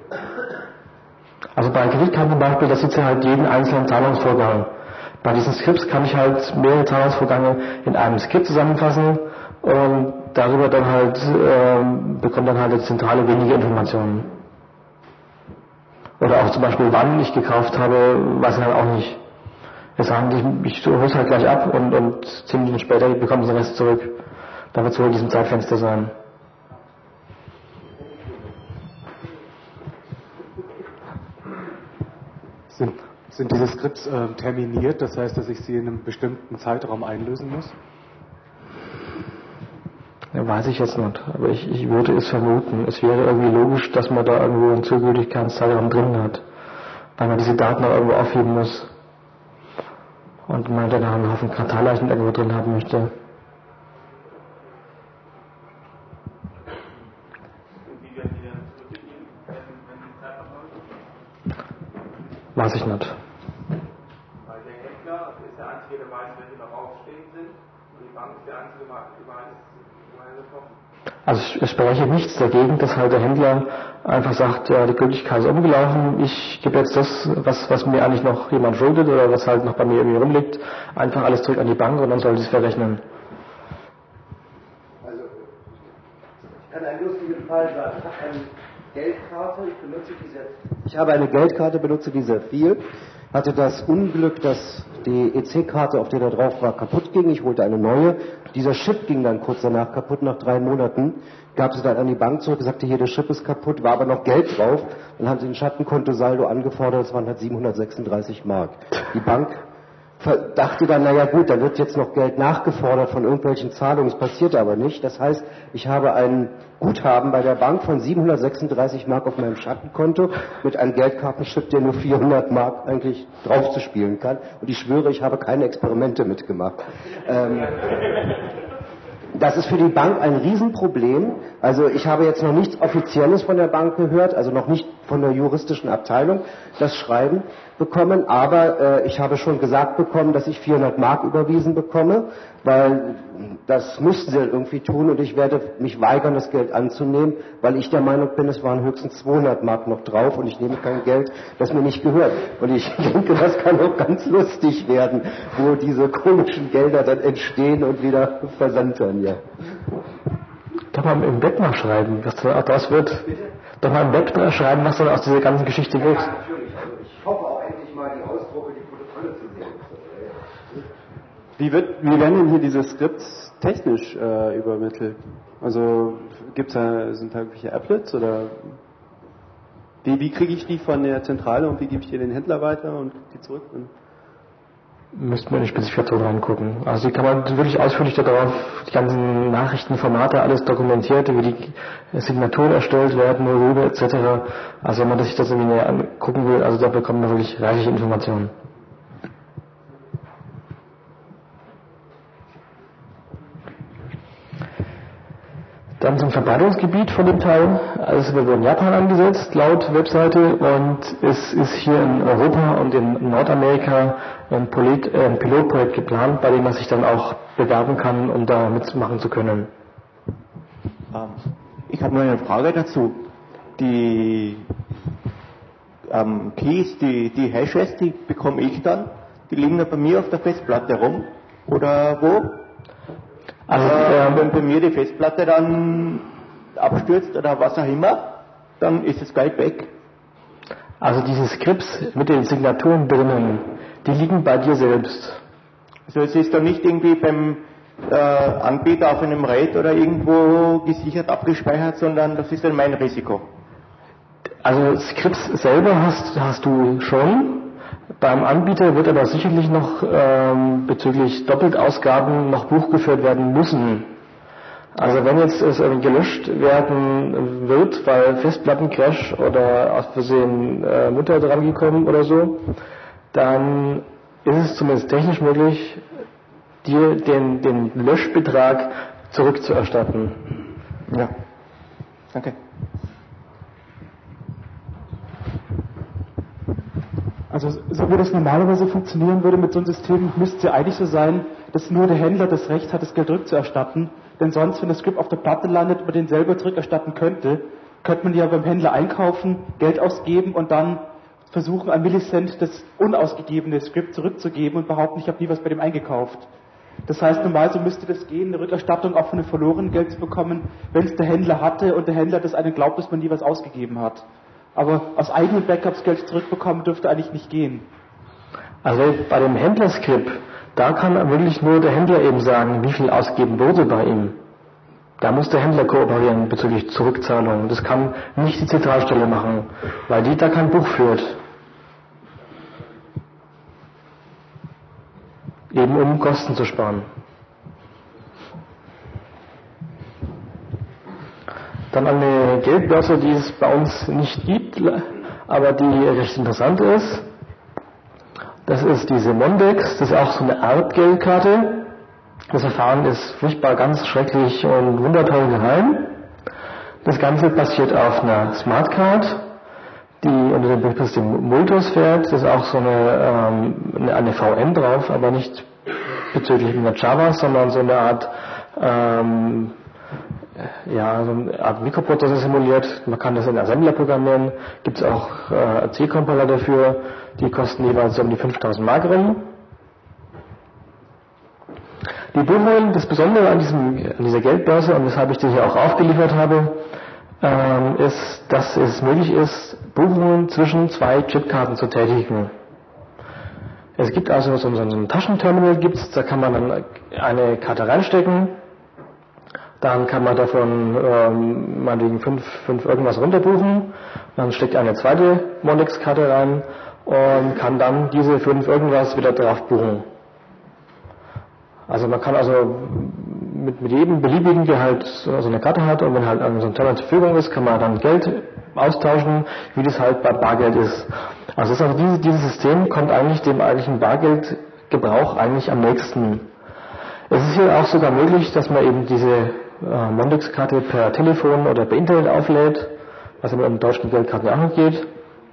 Speaker 1: Also bei Kreditkarten zum Beispiel, da sieht sie halt jeden einzelnen Zahlungsvorgang. Bei diesen Skripts kann ich halt mehrere Zahlungsvorgänge in einem Skript zusammenfassen und darüber dann halt ähm, bekommt dann halt die Zentrale weniger Informationen. Oder auch zum Beispiel, wann ich gekauft habe, weiß ich halt auch nicht. Wir sagen, ich, ich hole es halt gleich ab und, und zehn Minuten später bekomme ich den Rest zurück. Da wird es wohl in diesem Zeitfenster sein.
Speaker 3: Sind, sind diese Skripts äh, terminiert, das heißt, dass ich sie in einem bestimmten Zeitraum einlösen muss?
Speaker 1: Ja, weiß ich jetzt nicht, aber ich, ich würde es vermuten. Es wäre irgendwie logisch, dass man da irgendwo einen Zugültigkeitszeitraum drin hat, weil man diese Daten auch irgendwo aufheben muss. Und man dann einen Haufen Karteileichen irgendwo drin haben möchte.
Speaker 2: Und wie werden die dann zurückgegeben, wenn, wenn die Zeit abläuft?
Speaker 1: Weiß ich nicht.
Speaker 2: Weil der Händler ist der Einzige, der weiß, welche noch aufstehend sind. Und die Bank ist der Einzige, der weiß, woher sie kommen.
Speaker 1: Also es spreche nichts dagegen, dass halt der Händler einfach sagt, ja, die Gültigkeit ist umgelaufen, ich gebe jetzt das, was, was mir eigentlich noch jemand schuldet oder was halt noch bei mir irgendwie rumliegt, einfach alles zurück an die Bank und dann soll sie es verrechnen.
Speaker 5: Also, ich kann einen lustigen Fall sagen. Ich habe eine Geldkarte, ich benutze diese, ich habe eine Geldkarte, benutze die sehr viel, hatte das Unglück, dass die E C-Karte, auf der da drauf war, kaputt ging. Ich holte eine neue. Dieser Chip ging dann kurz danach kaputt, nach drei Monaten. Gab sie dann an die Bank zurück, sagte, hier, der Chip ist kaputt, war aber noch Geld drauf. Dann haben sie ein Schattenkontosaldo angefordert, das waren halt siebenhundertsechsunddreißig Mark. Die Bank dachte dann, naja gut, da wird jetzt noch Geld nachgefordert von irgendwelchen Zahlungen, das passierte aber nicht. Das heißt, ich habe ein Guthaben bei der Bank von siebenhundertsechsunddreißig Mark auf meinem Schattenkonto mit einem Geldkartenchip, der nur vierhundert Mark eigentlich draufzuspielen kann. Und ich schwöre, ich habe keine Experimente mitgemacht. Ähm, Das ist für die Bank ein Riesenproblem. Also ich habe jetzt noch nichts Offizielles von der Bank gehört, also noch nicht von der juristischen Abteilung das Schreiben bekommen, aber äh, ich habe schon gesagt bekommen, dass ich vierhundert Mark überwiesen bekomme, weil das müssten sie irgendwie tun und ich werde mich weigern, das Geld anzunehmen, weil ich der Meinung bin, es waren höchstens zweihundert Mark noch drauf und ich nehme kein Geld, das mir nicht gehört. Und ich denke, das kann auch ganz lustig werden, wo diese komischen Gelder dann entstehen und wieder versandern, ja.
Speaker 1: Doch mal im Web nachschreiben, was daraus wird. Doch mal im Web schreiben, was dann aus dieser ganzen Geschichte wird.
Speaker 5: Ja, natürlich. Also ich hoffe auch endlich mal die Ausdrucke, die Protokolle zu sehen.
Speaker 6: Wie, wird, wie werden denn hier diese Skripts technisch äh, übermittelt? Also gibt's da, sind da irgendwelche Applets oder wie, wie kriege ich die von der Zentrale und wie gebe ich die den Händler weiter und die zurück? Und
Speaker 1: Müssten wir in die Spezifikation reingucken. Also die kann man wirklich ausführlich darauf, die ganzen Nachrichtenformate, alles dokumentiert, wie die Signaturen erstellt werden, worüber et cetera. Also wenn man sich das irgendwie näher angucken will, also da bekommt man wirklich reichliche Informationen. Dann zum Verbreitungsgebiet von dem Teil. Also es wird in Japan angesetzt, laut Webseite, und es ist hier in Europa und in Nordamerika ein, Polit, äh, ein Pilotprojekt geplant, bei dem man sich dann auch bewerben kann, um da mitmachen zu können.
Speaker 7: Ich habe nur eine Frage dazu. Die ähm, Keys, die, die Hashes, die bekomme ich dann, die liegen dann bei mir auf der Festplatte rum, oder wo? Also, äh, wenn bei mir die Festplatte dann abstürzt oder was auch immer, dann ist das Geld weg.
Speaker 1: Also diese Skripts mit den Signaturen drinnen, die liegen bei dir selbst.
Speaker 7: Also es ist dann nicht irgendwie beim äh, Anbieter auf einem RAID oder irgendwo gesichert abgespeichert, sondern das ist dann mein Risiko.
Speaker 1: Also Skripts selber hast, hast du schon. Beim Anbieter wird aber sicherlich noch ähm, bezüglich Doppeltausgaben noch Buch geführt werden müssen. Also wenn jetzt es irgendwie gelöscht werden wird, weil Festplattencrash oder aus Versehen äh, Mutter dran gekommen oder so, dann ist es zumindest technisch möglich, dir den, den Löschbetrag zurückzuerstatten.
Speaker 7: Ja, danke.
Speaker 3: Also so wie das normalerweise funktionieren würde mit so einem System, müsste es ja eigentlich so sein, dass nur der Händler das Recht hat, das Geld rückzuerstatten. Denn sonst, wenn das Script auf der Platte landet und man den selber zurückerstatten könnte, könnte man ja beim Händler einkaufen, Geld ausgeben und dann versuchen, ein Millicent das unausgegebene Script zurückzugeben und behaupten, ich habe nie was bei dem eingekauft. Das heißt, normalerweise müsste das gehen, eine Rückerstattung auch von dem verlorenen Geld zu bekommen, wenn es der Händler hatte und der Händler das einem glaubt, dass man nie was ausgegeben hat. Aber aus eigenen Backups Geld zurückbekommen dürfte eigentlich nicht gehen.
Speaker 1: Also bei dem Händlerskript, da kann wirklich nur der Händler eben sagen, wie viel ausgegeben wurde bei ihm. Da muss der Händler kooperieren bezüglich Zurückzahlung. Das kann nicht die Zentralstelle machen, weil die da kein Buch führt. Eben um Kosten zu sparen. Dann eine Geldbörse, die es bei uns nicht gibt, aber die recht interessant ist. Das ist diese Mondex, das ist auch so eine Art Geldkarte. Das Verfahren ist furchtbar ganz schrecklich und wundertoll geheim. Das Ganze basiert auf einer Smartcard, die unter dem Betriebssystem Multos fährt. Das ist auch so eine, ähm, eine V M drauf, aber nicht bezüglich einer Java, sondern so eine Art ähm, ja, so eine Art Mikroprozessor simuliert. Man kann das in Assembler programmieren. Gibt es auch äh, C-Compiler dafür. Die kosten jeweils um die fünftausend Mark rum. Die Buchung, das Besondere an, diesem, an dieser Geldbörse und weshalb ich die hier auch aufgeliefert habe, ähm, ist, dass es möglich ist, Buchungen zwischen zwei Chipkarten zu tätigen. Es gibt also so, so ein Taschenterminal, gibt's, da kann man dann eine Karte reinstecken. Dann kann man davon ähm, meinetwegen fünf, fünf irgendwas runterbuchen. Dann steckt eine zweite Mondex-Karte rein und kann dann diese fünf irgendwas wieder drauf buchen. Also man kann also mit, mit jedem beliebigen, der halt so eine Karte hat und wenn halt so ein Terminal zur Verfügung ist, kann man dann Geld austauschen, wie das halt bei Bargeld ist. Also, das ist also dieses, dieses System kommt eigentlich dem eigentlichen Bargeldgebrauch eigentlich am nächsten. Es ist hier auch sogar möglich, dass man eben diese äh, Mondex-Karte per Telefon oder per Internet auflädt, was ja mit einem deutschen Geldkarten auch noch geht.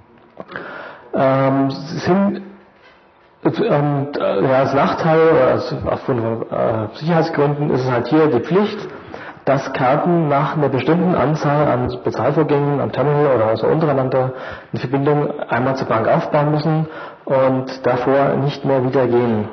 Speaker 1: Ähm, sind, und, äh, ja, als Nachteil, also aufgrund von äh, Sicherheitsgründen, ist es halt hier die Pflicht, dass Karten nach einer bestimmten Anzahl an Bezahlvorgängen am Terminal oder also untereinander eine Verbindung einmal zur Bank aufbauen müssen und davor nicht mehr wieder gehen.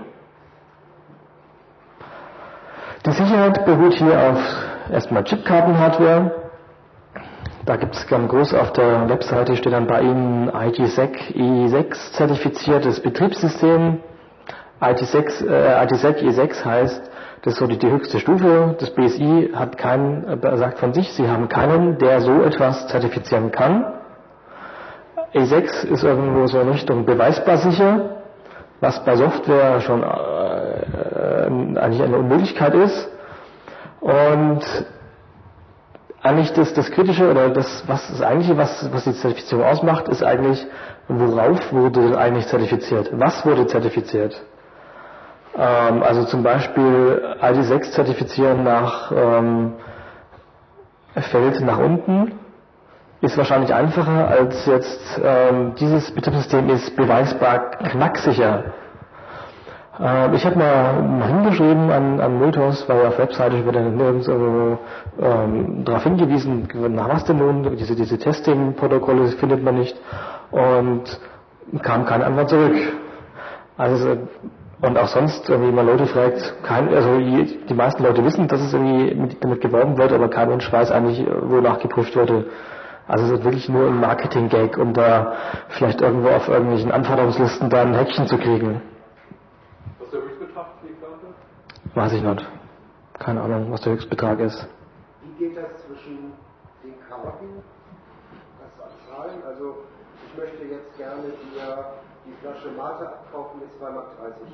Speaker 1: Die Sicherheit beruht hier auf erstmal Chipkarten-Hardware. Da gibt es ganz groß auf der Webseite, steht dann bei Ihnen I T sec E sechs zertifiziertes Betriebssystem. I T sec, äh, I T sec E sechs heißt, das ist so die, die höchste Stufe. Das B S I hat keinen, äh, sagt von sich, sie haben keinen, der so etwas zertifizieren kann. E sechs ist irgendwo so in Richtung beweisbar sicher, was bei Software schon äh, eigentlich eine Unmöglichkeit ist. Und eigentlich das, das Kritische oder das, was das eigentliche, was, was die Zertifizierung ausmacht, ist eigentlich, worauf wurde denn eigentlich zertifiziert? Was wurde zertifiziert? Ähm, also zum Beispiel I D sechs zertifizieren nach ähm, Feld nach unten ist wahrscheinlich einfacher als jetzt ähm, dieses Betriebssystem ist beweisbar knacksicher. Ähm, ich habe mal, mal hingeschrieben an, an Multos, weil auf Webseite wird dann nirgends irgendwo ähm, darauf hingewiesen, nach was denn nun, diese, diese Testing-Protokolle findet man nicht und kam keine Antwort zurück. Also und auch sonst, wenn man Leute fragt, kein, also die, die meisten Leute wissen, dass es irgendwie mit, damit geworben wird, aber kein Mensch weiß eigentlich, wonach geprüft wurde. Also es ist wirklich nur ein Marketing-Gag, um da vielleicht irgendwo auf irgendwelchen Anforderungslisten da ein Häkchen zu kriegen.
Speaker 2: Was ist der Höchstbetrag für die Karte?
Speaker 1: Weiß ich nicht. Keine Ahnung, was der Höchstbetrag ist.
Speaker 5: Wie geht das zwischen den Karten Was an Zahlen? Also ich möchte jetzt gerne dir die Flasche Mate abkaufen mit zwei Mark dreißig.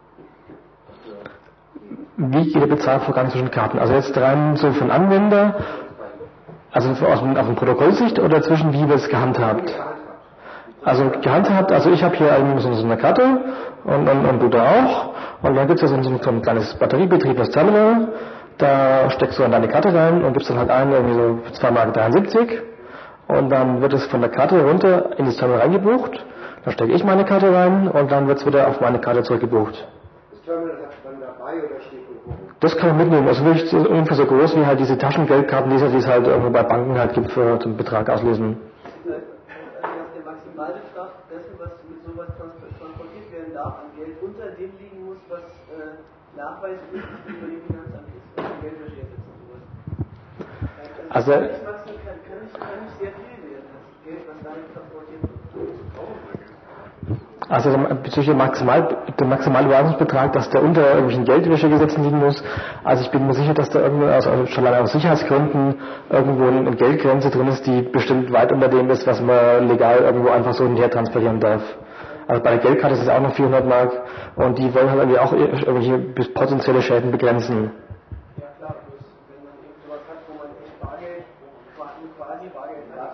Speaker 1: Wie geht der Bezahlvorgang zwischen Karten? Also jetzt rein so von Anwender, also aus dem, aus dem Protokollsicht oder zwischen wie wir es gehandhabt? Also gehandhabt, also ich habe hier so eine Karte und, und, und du da auch. Und dann gibt es ja so ein, so ein kleines batteriebetriebenes Terminal. Da steckst du dann deine Karte rein und gibst dann halt ein, irgendwie so zwei Mark dreiundsiebzig. Und dann wird es von der Karte runter in das Terminal reingebucht. Da stecke ich meine Karte rein und dann wird es wieder auf meine Karte zurückgebucht.
Speaker 5: Das Terminal hat man dabei oder steht irgendwo?
Speaker 1: Das kann man mitnehmen. Also wirklich ungefähr so groß wie halt diese Taschengeldkartenleser, die es halt irgendwo bei Banken halt gibt für den Betrag auslösen.
Speaker 8: Also der Maximalbetrag dessen, was mit sowas transportiert werden darf, an Geld unter dem liegen muss, was äh, nachweislich über dem Finanzamt ist, also Geldwäsche jetzt und sowas.
Speaker 1: Also,
Speaker 8: kann, nicht, kann, kann, nicht, kann nicht sehr viel werden, das Geld, was da nicht transportiert wird.
Speaker 1: Also bezüglich dem Maximal, der maximale Überwachungsbetrag, dass der unter irgendwelchen Geldwäschegesetzen liegen muss. Also ich bin mir sicher, dass da irgendwo aus, also schon allein aus Sicherheitsgründen irgendwo eine Geldgrenze drin ist, die bestimmt weit unter dem ist, was man legal irgendwo einfach so hinterher transferieren darf. Also bei der Geldkarte ist es auch noch vierhundert Mark und die wollen halt irgendwie auch irgendwelche potenzielle Schäden begrenzen.
Speaker 8: Ja klar, bloß wenn man eben sowas hat, wo man echt Bargeld, quasi Bargeld hat.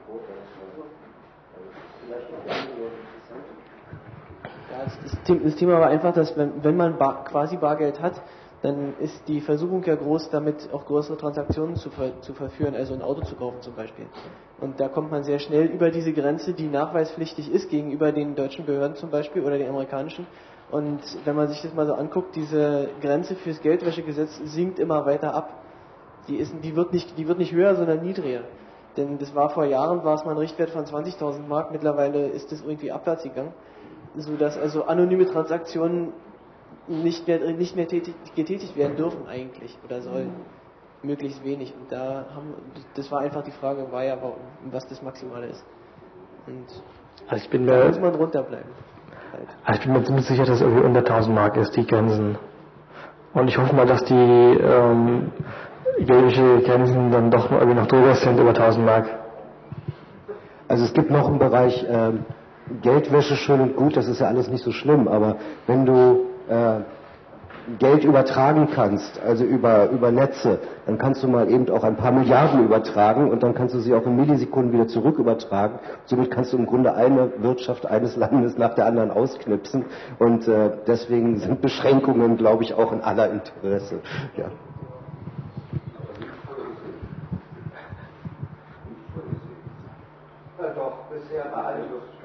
Speaker 8: Ja, das, das Thema war einfach, dass wenn, wenn man bar, quasi Bargeld hat, dann ist die Versuchung ja groß, damit auch größere Transaktionen zu, ver, zu verführen, also ein Auto zu kaufen zum Beispiel. Und da kommt man sehr schnell über diese Grenze, die nachweispflichtig ist gegenüber den deutschen Behörden zum Beispiel oder den amerikanischen. Und wenn man sich das mal so anguckt, diese Grenze fürs Geldwäschegesetz sinkt immer weiter ab. Die, ist, die, wird nicht, die wird nicht höher, sondern niedriger. Denn das war vor Jahren, war es mal ein Richtwert von zwanzigtausend Mark, mittlerweile ist das irgendwie abwärts gegangen, sodass also anonyme Transaktionen nicht mehr, nicht mehr tätig, getätigt werden dürfen eigentlich oder sollen. Möglichst wenig. Und da haben, das war einfach die Frage, war ja, was das Maximale ist. Und
Speaker 1: also ich bin
Speaker 8: da
Speaker 1: mir,
Speaker 8: muss man drunter bleiben. Halt.
Speaker 1: Also ich bin mir ziemlich sicher, dass es irgendwie unter tausend Mark ist, die Grenzen. Und ich hoffe mal, dass die ähm, geldwäsche Grenzen dann doch irgendwie noch drüber sind, über tausend Mark.
Speaker 5: Also es gibt noch einen Bereich ähm, Geldwäsche, schön und gut, das ist ja alles nicht so schlimm, aber wenn du äh, Geld übertragen kannst, also über, über Netze, dann kannst du mal eben auch ein paar Milliarden übertragen und dann kannst du sie auch in Millisekunden wieder zurück übertragen. Somit kannst du im Grunde eine Wirtschaft eines Landes nach der anderen ausknipsen und äh, deswegen sind Beschränkungen, glaube ich, auch in aller Interesse. Ja. Ja, doch, bisher bei allen.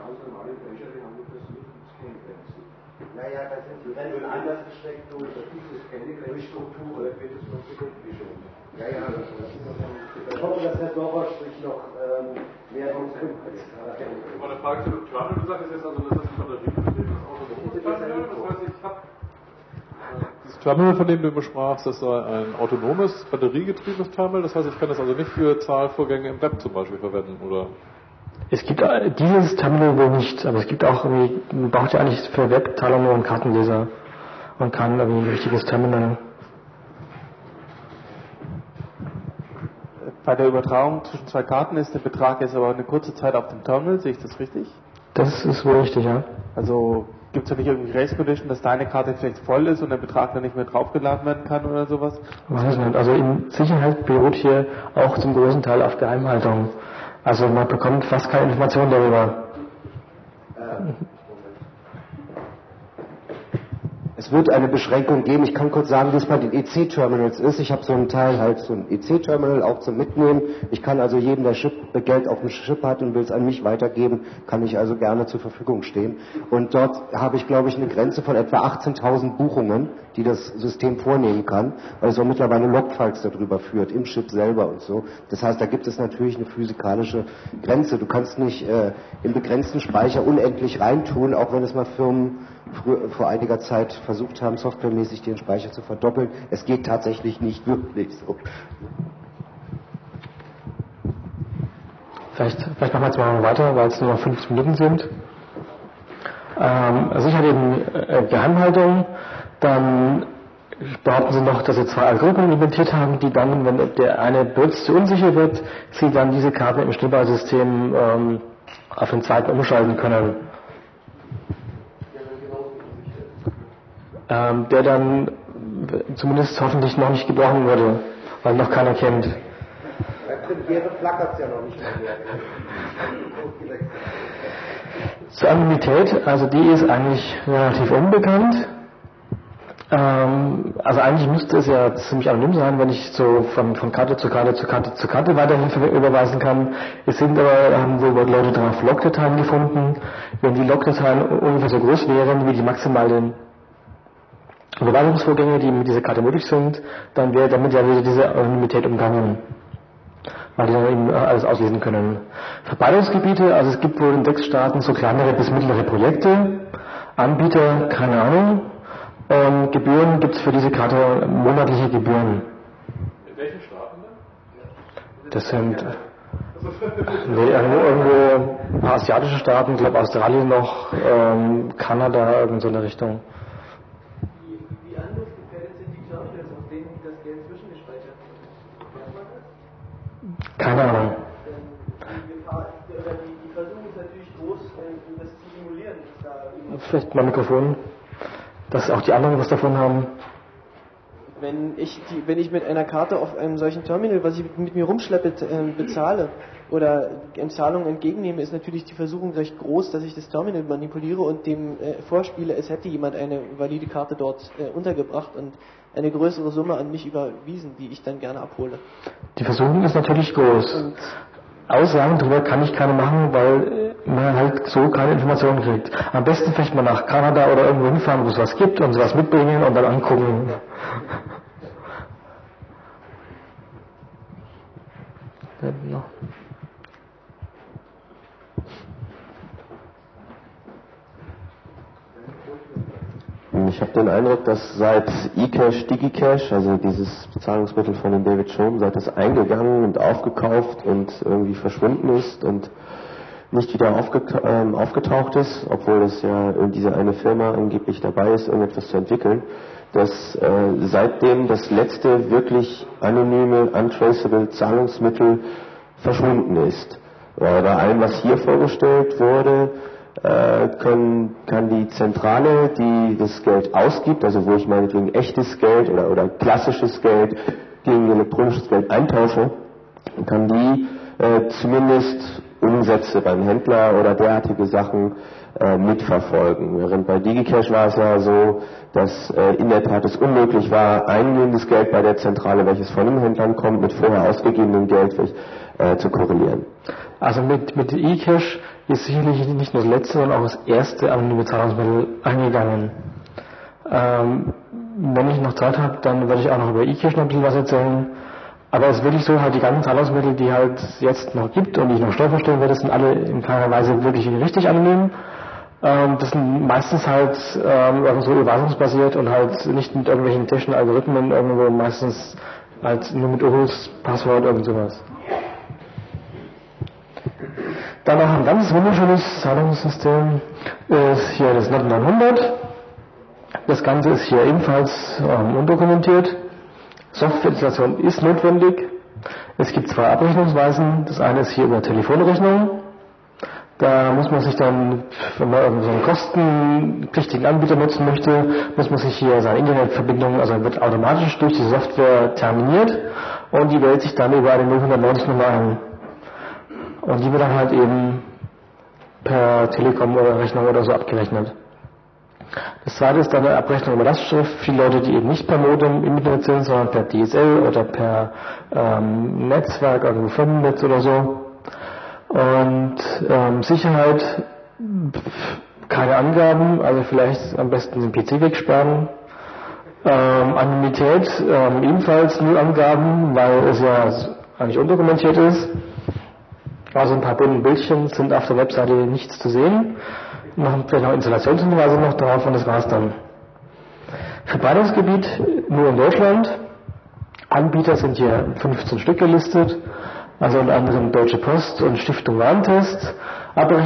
Speaker 5: Naja, da sind die Grenzen anders gesteckt durch, durch Struktur. Ja, ja, das ist ich hoffe, dass Herr Dorber sich noch ähm, mehr darum kümmert.
Speaker 9: Meine Frage zu dem Terminal, du sagst jetzt also, das ist ein batteriebetriebenes Autonomos-Terminal, das heißt, ich habe das Terminal, von dem du immer sprachst, das sei ein autonomes, batteriegetriebenes Terminal, das heißt, ich kann das also nicht für Zahlvorgänge im Web zum Beispiel verwenden, oder?
Speaker 1: Es gibt dieses Terminal wohl nicht, aber es gibt auch irgendwie, man braucht ja eigentlich für Webzahlung nur einen Kartenleser und kein irgendwie ein richtiges Terminal.
Speaker 6: Bei der Übertragung zwischen zwei Karten ist der Betrag jetzt aber eine kurze Zeit auf dem Terminal, sehe ich das richtig?
Speaker 1: Das ist wohl richtig, ja.
Speaker 6: Also gibt es ja nicht irgendwie Race Condition, dass deine Karte vielleicht voll ist und der Betrag dann nicht mehr draufgeladen werden kann oder sowas?
Speaker 1: Weiß nicht. Also in Sicherheit beruht hier auch zum großen Teil auf Geheimhaltung. Also man bekommt fast keine Informationen darüber.
Speaker 5: Es wird eine Beschränkung geben. Ich kann kurz sagen, wie es bei den E C-Terminals ist. Ich habe so einen Teil halt so ein E C-Terminal auch zum Mitnehmen. Ich kann also jedem, der Chip, Geld auf dem Chip hat und will es an mich weitergeben, kann ich also gerne zur Verfügung stehen. Und dort habe ich, glaube ich, eine Grenze von etwa achtzehntausend Buchungen, die das System vornehmen kann, weil es auch mittlerweile Logfiles darüber führt, im Chip selber und so. Das heißt, da gibt es natürlich eine physikalische Grenze. Du kannst nicht äh, im begrenzten Speicher unendlich reintun, auch wenn es mal Firmen früher, vor einiger Zeit versucht haben, softwaremäßig den Speicher zu verdoppeln. Es geht tatsächlich nicht wirklich so.
Speaker 1: Vielleicht, vielleicht machen wir jetzt mal weiter, weil es nur noch fünfzehn Minuten sind. Ähm, Sicherheit eben äh, Geheimhaltung, dann behaupten sie noch, dass sie zwei Algorithmen implementiert haben, die dann, wenn der eine benutzt zu unsicher wird, sie dann diese Karte im Schneeballsystem ähm, auf den zweiten umschalten können. Ähm, der dann zumindest hoffentlich noch nicht gebrochen wurde, weil noch keiner kennt.
Speaker 5: Bei Premiere flackert es ja noch nicht mehr.
Speaker 1: Zur Anonymität, also die ist eigentlich relativ unbekannt. Ähm, also eigentlich müsste es ja ziemlich anonym sein, wenn ich so von, von Karte zu Karte zu Karte zu Karte Weiterhilfe überweisen kann. Es sind aber, haben wohl Leute drauf Logdateien gefunden. Wenn die Logdateien ungefähr so groß wären wie die maximalen Überweisungsvorgänge, die mit dieser Karte möglich sind, dann wäre damit ja wieder diese Anonymität umgangen, weil die dann eben alles auslesen können. Verbreitungsgebiete, also es gibt wohl in sechs Staaten so kleinere bis mittlere Projekte, Anbieter, keine Ahnung, und Gebühren gibt es für diese Karte monatliche Gebühren.
Speaker 9: In welchen Staaten denn?
Speaker 1: Das sind nee, irgendwo, irgendwo ein paar asiatische Staaten, ich glaube Australien noch, ähm, Kanada, irgend so eine Richtung.
Speaker 8: Wie angriffsgefährdet sind die Terminals, auf denen das Geld zwischengespeichert wird?
Speaker 1: Keine Ahnung.
Speaker 8: Die Gefahr, oder die, die Versuchung ist natürlich groß, das zu simulieren. Da
Speaker 1: Vielleicht mal Mikrofon, dass auch die anderen was davon haben.
Speaker 8: Wenn ich, die, wenn ich mit einer Karte auf einem solchen Terminal, was ich mit mir rumschleppe, äh, bezahle oder Zahlungen entgegennehme, ist natürlich die Versuchung recht groß, dass ich das Terminal manipuliere und dem äh, vorspiele, es hätte jemand eine valide Karte dort äh, untergebracht und eine größere Summe an mich überwiesen, die ich dann gerne abhole.
Speaker 1: Die Versuchung ist natürlich groß.
Speaker 8: Und
Speaker 1: Aussagen darüber kann ich keine machen, weil man halt so keine Informationen kriegt. Am besten vielleicht mal nach Kanada oder irgendwo hinfahren, wo es was gibt und sowas mitbringen und dann angucken.
Speaker 10: Ich habe den Eindruck, dass seit eCash, DigiCash, also dieses Zahlungsmittel von dem David Schoen, seit es eingegangen und aufgekauft und irgendwie verschwunden ist und nicht wieder aufget- ähm, aufgetaucht ist, obwohl das ja diese eine Firma angeblich dabei ist, irgendetwas zu entwickeln, dass äh, seitdem das letzte wirklich anonyme, untraceable Zahlungsmittel verschwunden ist. Äh, bei allem, was hier vorgestellt wurde, äh, können, kann die Zentrale, die das Geld ausgibt, also wo ich meinetwegen echtes Geld oder, oder klassisches Geld gegen elektronisches Geld eintausche, kann die äh, zumindest Umsätze beim Händler oder derartige Sachen äh, mitverfolgen. Während bei DigiCash war es ja so, dass äh, in der Tat es unmöglich war, eingehendes Geld bei der Zentrale, welches von den Händlern kommt, mit vorher ausgegebenem Geld äh, zu korrelieren.
Speaker 1: Also mit, mit eCash ist sicherlich nicht nur das letzte, sondern auch das erste anonyme Zahlungsmittel eingegangen. Ähm, wenn ich noch Zeit habe, dann werde ich auch noch über eCash noch ein bisschen was erzählen. Aber es ist wirklich so, halt die ganzen Zahlungsmittel, die halt jetzt noch gibt und die ich noch steuern verstehen werde, sind alle in keiner Weise wirklich richtig anonym. Ähm, das sind meistens halt ähm, irgendwo überweisungsbasiert und halt nicht mit irgendwelchen technischen Algorithmen, irgendwo meistens halt nur mit O H U S, Passwort, irgend sowas. Dann noch ein ganz wunderschönes Zahlungssystem ist hier das Net neunhundert. Das Ganze ist hier ebenfalls ähm, undokumentiert. Softwareinstallation ist notwendig. Es gibt zwei Abrechnungsweisen. Das eine ist hier über Telefonrechnung. Da muss man sich dann, wenn man irgendeinen so kostenpflichtigen Anbieter nutzen möchte, muss man sich hier seine Internetverbindung, also wird automatisch durch die Software terminiert und die wählt sich dann über eine null neunzig Nummer ein. Und die wird dann halt eben per Telekom oder Rechnung oder so abgerechnet. Das zweite ist dann eine Abrechnung über Lastschrift für die Leute, die eben nicht per Modem im Internet sind, sondern per D S L oder per ähm, Netzwerk, irgendwo Firmennetz oder so. Und ähm, Sicherheit, keine Angaben, also vielleicht am besten den P C wegsperren. Ähm, Anonymität, ähm, ebenfalls null Angaben, weil es ja eigentlich undokumentiert ist. Also ein paar bunte Bildchen sind auf der Webseite nichts zu sehen. Machen vielleicht noch Installationshinweise noch drauf und das war's dann. Verbreitungsgebiet nur in Deutschland. Anbieter sind hier fünfzehn Stück gelistet, also unter anderem Deutsche Post und Stiftung Warentest.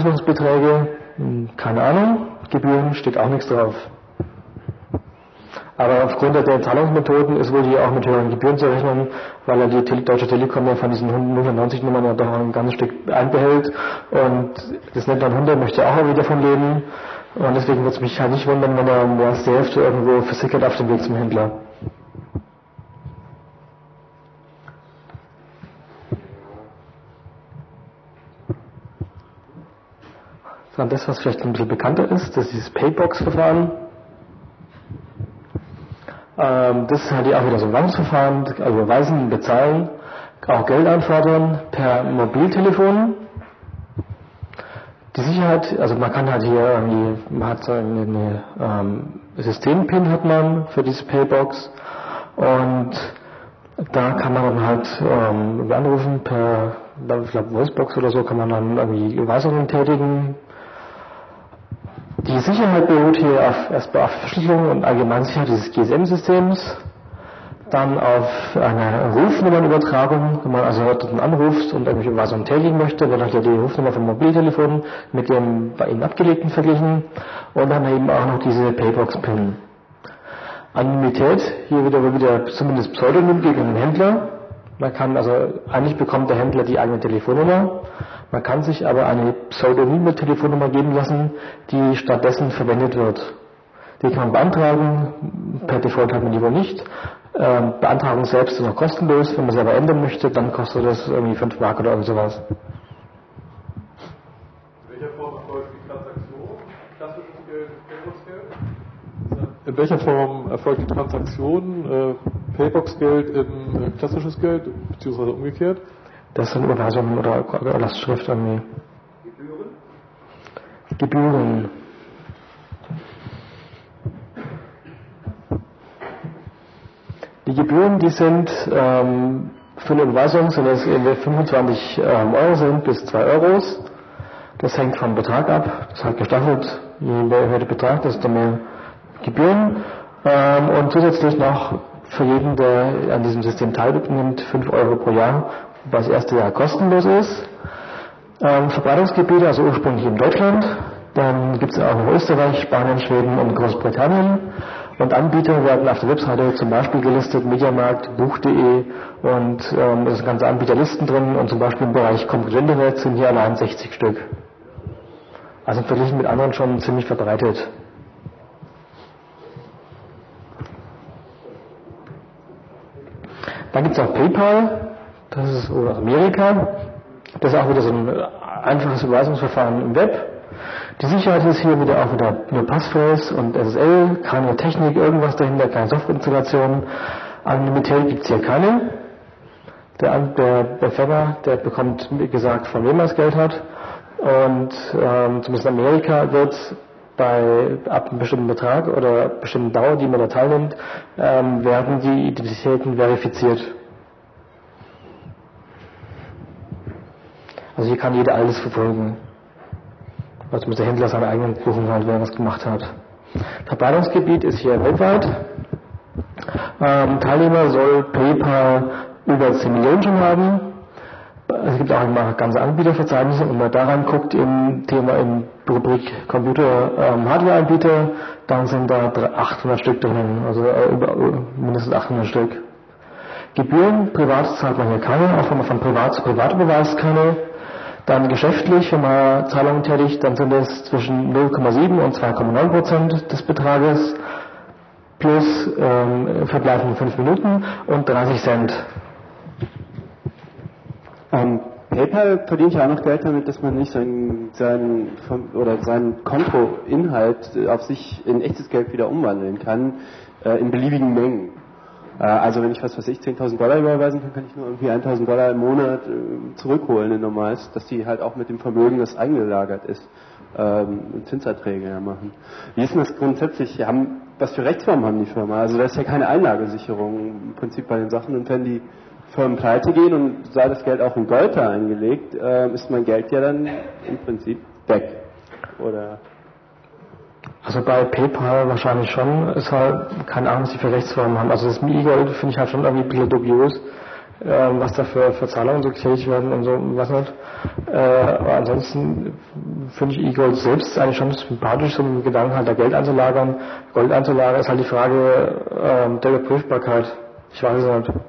Speaker 1: Abrechnungsbeträge, keine Ahnung. Gebühren steht auch nichts drauf. Aber aufgrund der Zahlungsmethoden ist wohl hier auch mit höheren Gebühren zu rechnen, weil ja die Tele- Deutsche Telekom ja von diesen hundertneunzig Nummern ja doch ein ganzes Stück einbehält und das Net neunhundert möchte auch irgendwie davon leben und deswegen würde es mich halt nicht wundern, wenn er mehr als die Hälfte irgendwo versickert auf dem Weg zum Händler. Dann das, was vielleicht ein bisschen bekannter ist, das ist dieses Paybox-Verfahren. Ähm, das ist halt auch wieder so ein Zahlungsverfahren, also überweisen, bezahlen, auch Geld einfordern per Mobiltelefon. Die Sicherheit, also man kann halt hier irgendwie, man hat so eine, eine ähm, System-Pin hat man für diese Paybox und da kann man dann halt ähm, anrufen per, ich glaube Voicebox oder so, kann man dann irgendwie Überweisungen tätigen. Die Sicherheit beruht hier auf, erstmal auf Verschlüsselung und Allgemeinsicherheit dieses G S M-Systems, dann auf eine Rufnummernübertragung, wenn man also dort anruft und irgendwelche Überweisungen tätigen möchte, wird halt die Rufnummer vom Mobiltelefon mit dem bei Ihnen abgelegten verglichen und dann eben auch noch diese Paybox-Pin. Anonymität, hier wieder wieder zumindest Pseudonym gegen den Händler. Man kann also, eigentlich bekommt der Händler die eigene Telefonnummer, man kann sich aber eine pseudonyme Telefonnummer geben lassen, die stattdessen verwendet wird. Die kann man beantragen, per Default hat man die wohl nicht. Ähm, Beantragung selbst ist noch kostenlos, wenn man sie aber ändern möchte, dann kostet das irgendwie fünf Mark oder irgend sowas.
Speaker 9: In welcher Form erfolgt die Transaktion? Klassisches Geld, Paybox-Geld? In welcher Form erfolgt die Transaktion? Äh, Paybox-Geld in äh, klassisches Geld, beziehungsweise umgekehrt?
Speaker 1: Das sind Überweisungen oder Lastschrift irgendwie. Gebühren? Gebühren. Die Gebühren, die sind ähm, für eine Überweisung sind es fünfundzwanzig ähm, Euro sind bis zwei Euros. Das hängt vom Betrag ab. Das ist halt gestaffelt. Je höher der Betrag, desto mehr Gebühren. Ähm, und zusätzlich noch für jeden, der an diesem System teilnimmt, fünf Euro pro Jahr, wobei das erste Jahr kostenlos ist. Ähm, Verbreitungsgebiete, also ursprünglich in Deutschland. Dann gibt es auch in Österreich, Spanien, Schweden und Großbritannien. Und Anbieter werden auf der Webseite zum Beispiel gelistet, Mediamarkt, Buch punkt de und ähm, da sind ganze Anbieterlisten drin und zum Beispiel im Bereich Konkurrentenwelt sind hier allein sechzig Stück. Also verglichen mit anderen schon ziemlich verbreitet. Dann gibt es auch PayPal, das ist aus Amerika. Das ist auch wieder so ein einfaches Überweisungsverfahren im Web. Die Sicherheit ist hier wieder auch wieder nur Passphrase und S S L, keine Technik, irgendwas dahinter, keine Softwareinstallation. Anonymität gibt es hier keine. Der, der Empfänger, der bekommt, wie gesagt, von wem er das Geld hat. Und ähm, zumindest in Amerika wird bei ab einem bestimmten Betrag oder einer bestimmten Dauer, die man da teilnimmt, ähm, werden die Identitäten verifiziert. Also hier kann jeder alles verfolgen. Also muss der Händler seine eigenen Buchungen halt, wer was gemacht hat. Verbreitungsgebiet ist hier weltweit. Ähm, Teilnehmer soll PayPal über zehn Millionen schon haben. Es gibt auch immer ganze Anbieterverzeichnisse und wenn man da reinguckt im Thema im Rubrik Computer ähm, Hardware-Anbieter, dann sind da achthundert Stück drinnen, also äh, über, mindestens achthundert Stück. Gebühren, privat zahlt man hier keine, auch wenn man von privat zu privat überweist keine. Dann geschäftlich, wenn man Zahlungen tätigt, dann sind es zwischen null Komma sieben und zwei Komma neun Prozent des Betrages plus ähm, verbleibende fünf Minuten und dreißig Cent.
Speaker 6: Ähm, PayPal verdient ja auch noch Geld damit, dass man nicht sein, sein, oder seinen Kontoinhalt auf sich in echtes Geld wieder umwandeln kann, äh, in beliebigen Mengen. Äh, also wenn ich, was weiß ich, zehntausend Dollar überweisen kann, kann ich nur irgendwie eintausend Dollar im Monat äh, zurückholen in normals, dass die halt auch mit dem Vermögen, das eingelagert ist, ähm, Zinserträge ja machen. Wie ist denn das grundsätzlich? Haben, was für Rechtsformen haben die Firma? Also da ist ja keine Einlagesicherung im Prinzip bei den Sachen und wenn die Firmen pleite gehen und sei das Geld auch in Gold da eingelegt, äh, ist mein Geld ja dann im Prinzip weg. Oder?
Speaker 1: Also bei PayPal wahrscheinlich schon. Ist halt keine Ahnung, was die für Rechtsformen haben. Also das E-Gold finde ich halt schon irgendwie ein bisschen dubios. ähm, was da für, für Zahlungen so getätigt werden und so, was nicht. Äh, aber ansonsten finde ich eGold selbst eigentlich schon sympathisch, so einen Gedanken halt da Geld einzulagern. Gold einzulagern ist halt die Frage ähm, der Überprüfbarkeit. Ich weiß es nicht.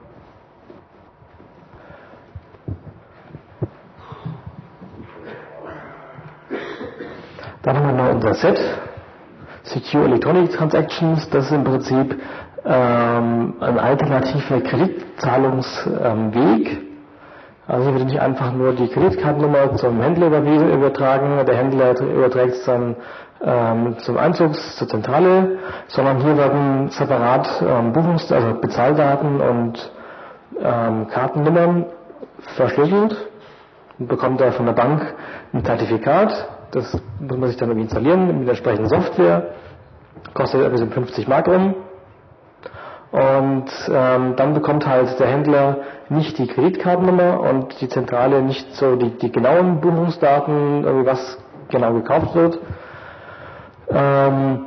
Speaker 1: Dann haben wir noch unser Set, Secure Electronic Transactions. Das ist im Prinzip ähm, ein alternativer Kreditzahlungsweg. Ähm, also hier wird nicht einfach nur die Kreditkartennummer zum Händler übertragen, der Händler überträgt es dann ähm, zum Einzugs zur Zentrale, sondern hier werden separat ähm, Buchungs-, also Bezahldaten und ähm, Kartennummern verschlüsselt und bekommt er von der Bank ein Zertifikat. Das muss man sich dann irgendwie installieren mit der entsprechenden Software. Kostet ein bisschen fünfzig Mark rum. Und ähm, dann bekommt halt der Händler nicht die Kreditkartennummer und die Zentrale nicht so die, die genauen Buchungsdaten, irgendwie was genau gekauft wird. Ähm,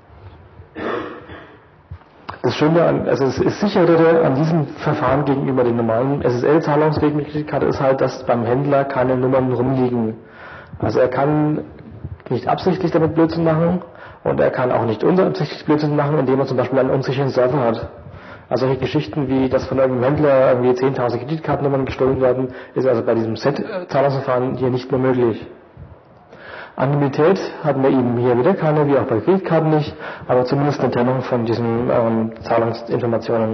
Speaker 1: das Schöne, an, also es ist sicherer an diesem Verfahren gegenüber dem normalen S S L-Zahlungsweg mit Kreditkarte ist halt, dass beim Händler keine Nummern rumliegen. Also er kann nicht absichtlich damit Blödsinn machen und er kann auch nicht unabsichtlich Blödsinn machen, indem er zum Beispiel einen unsicheren Server hat. Also solche Geschichten wie, dass von irgendeinem Händler irgendwie zehntausend Kreditkartennummern gestohlen werden, ist also bei diesem Set-Zahlungsverfahren hier nicht mehr möglich. Anonymität hatten wir eben hier wieder keine, wie auch bei Kreditkarten nicht, aber zumindest eine Trennung von diesen ähm, Zahlungsinformationen.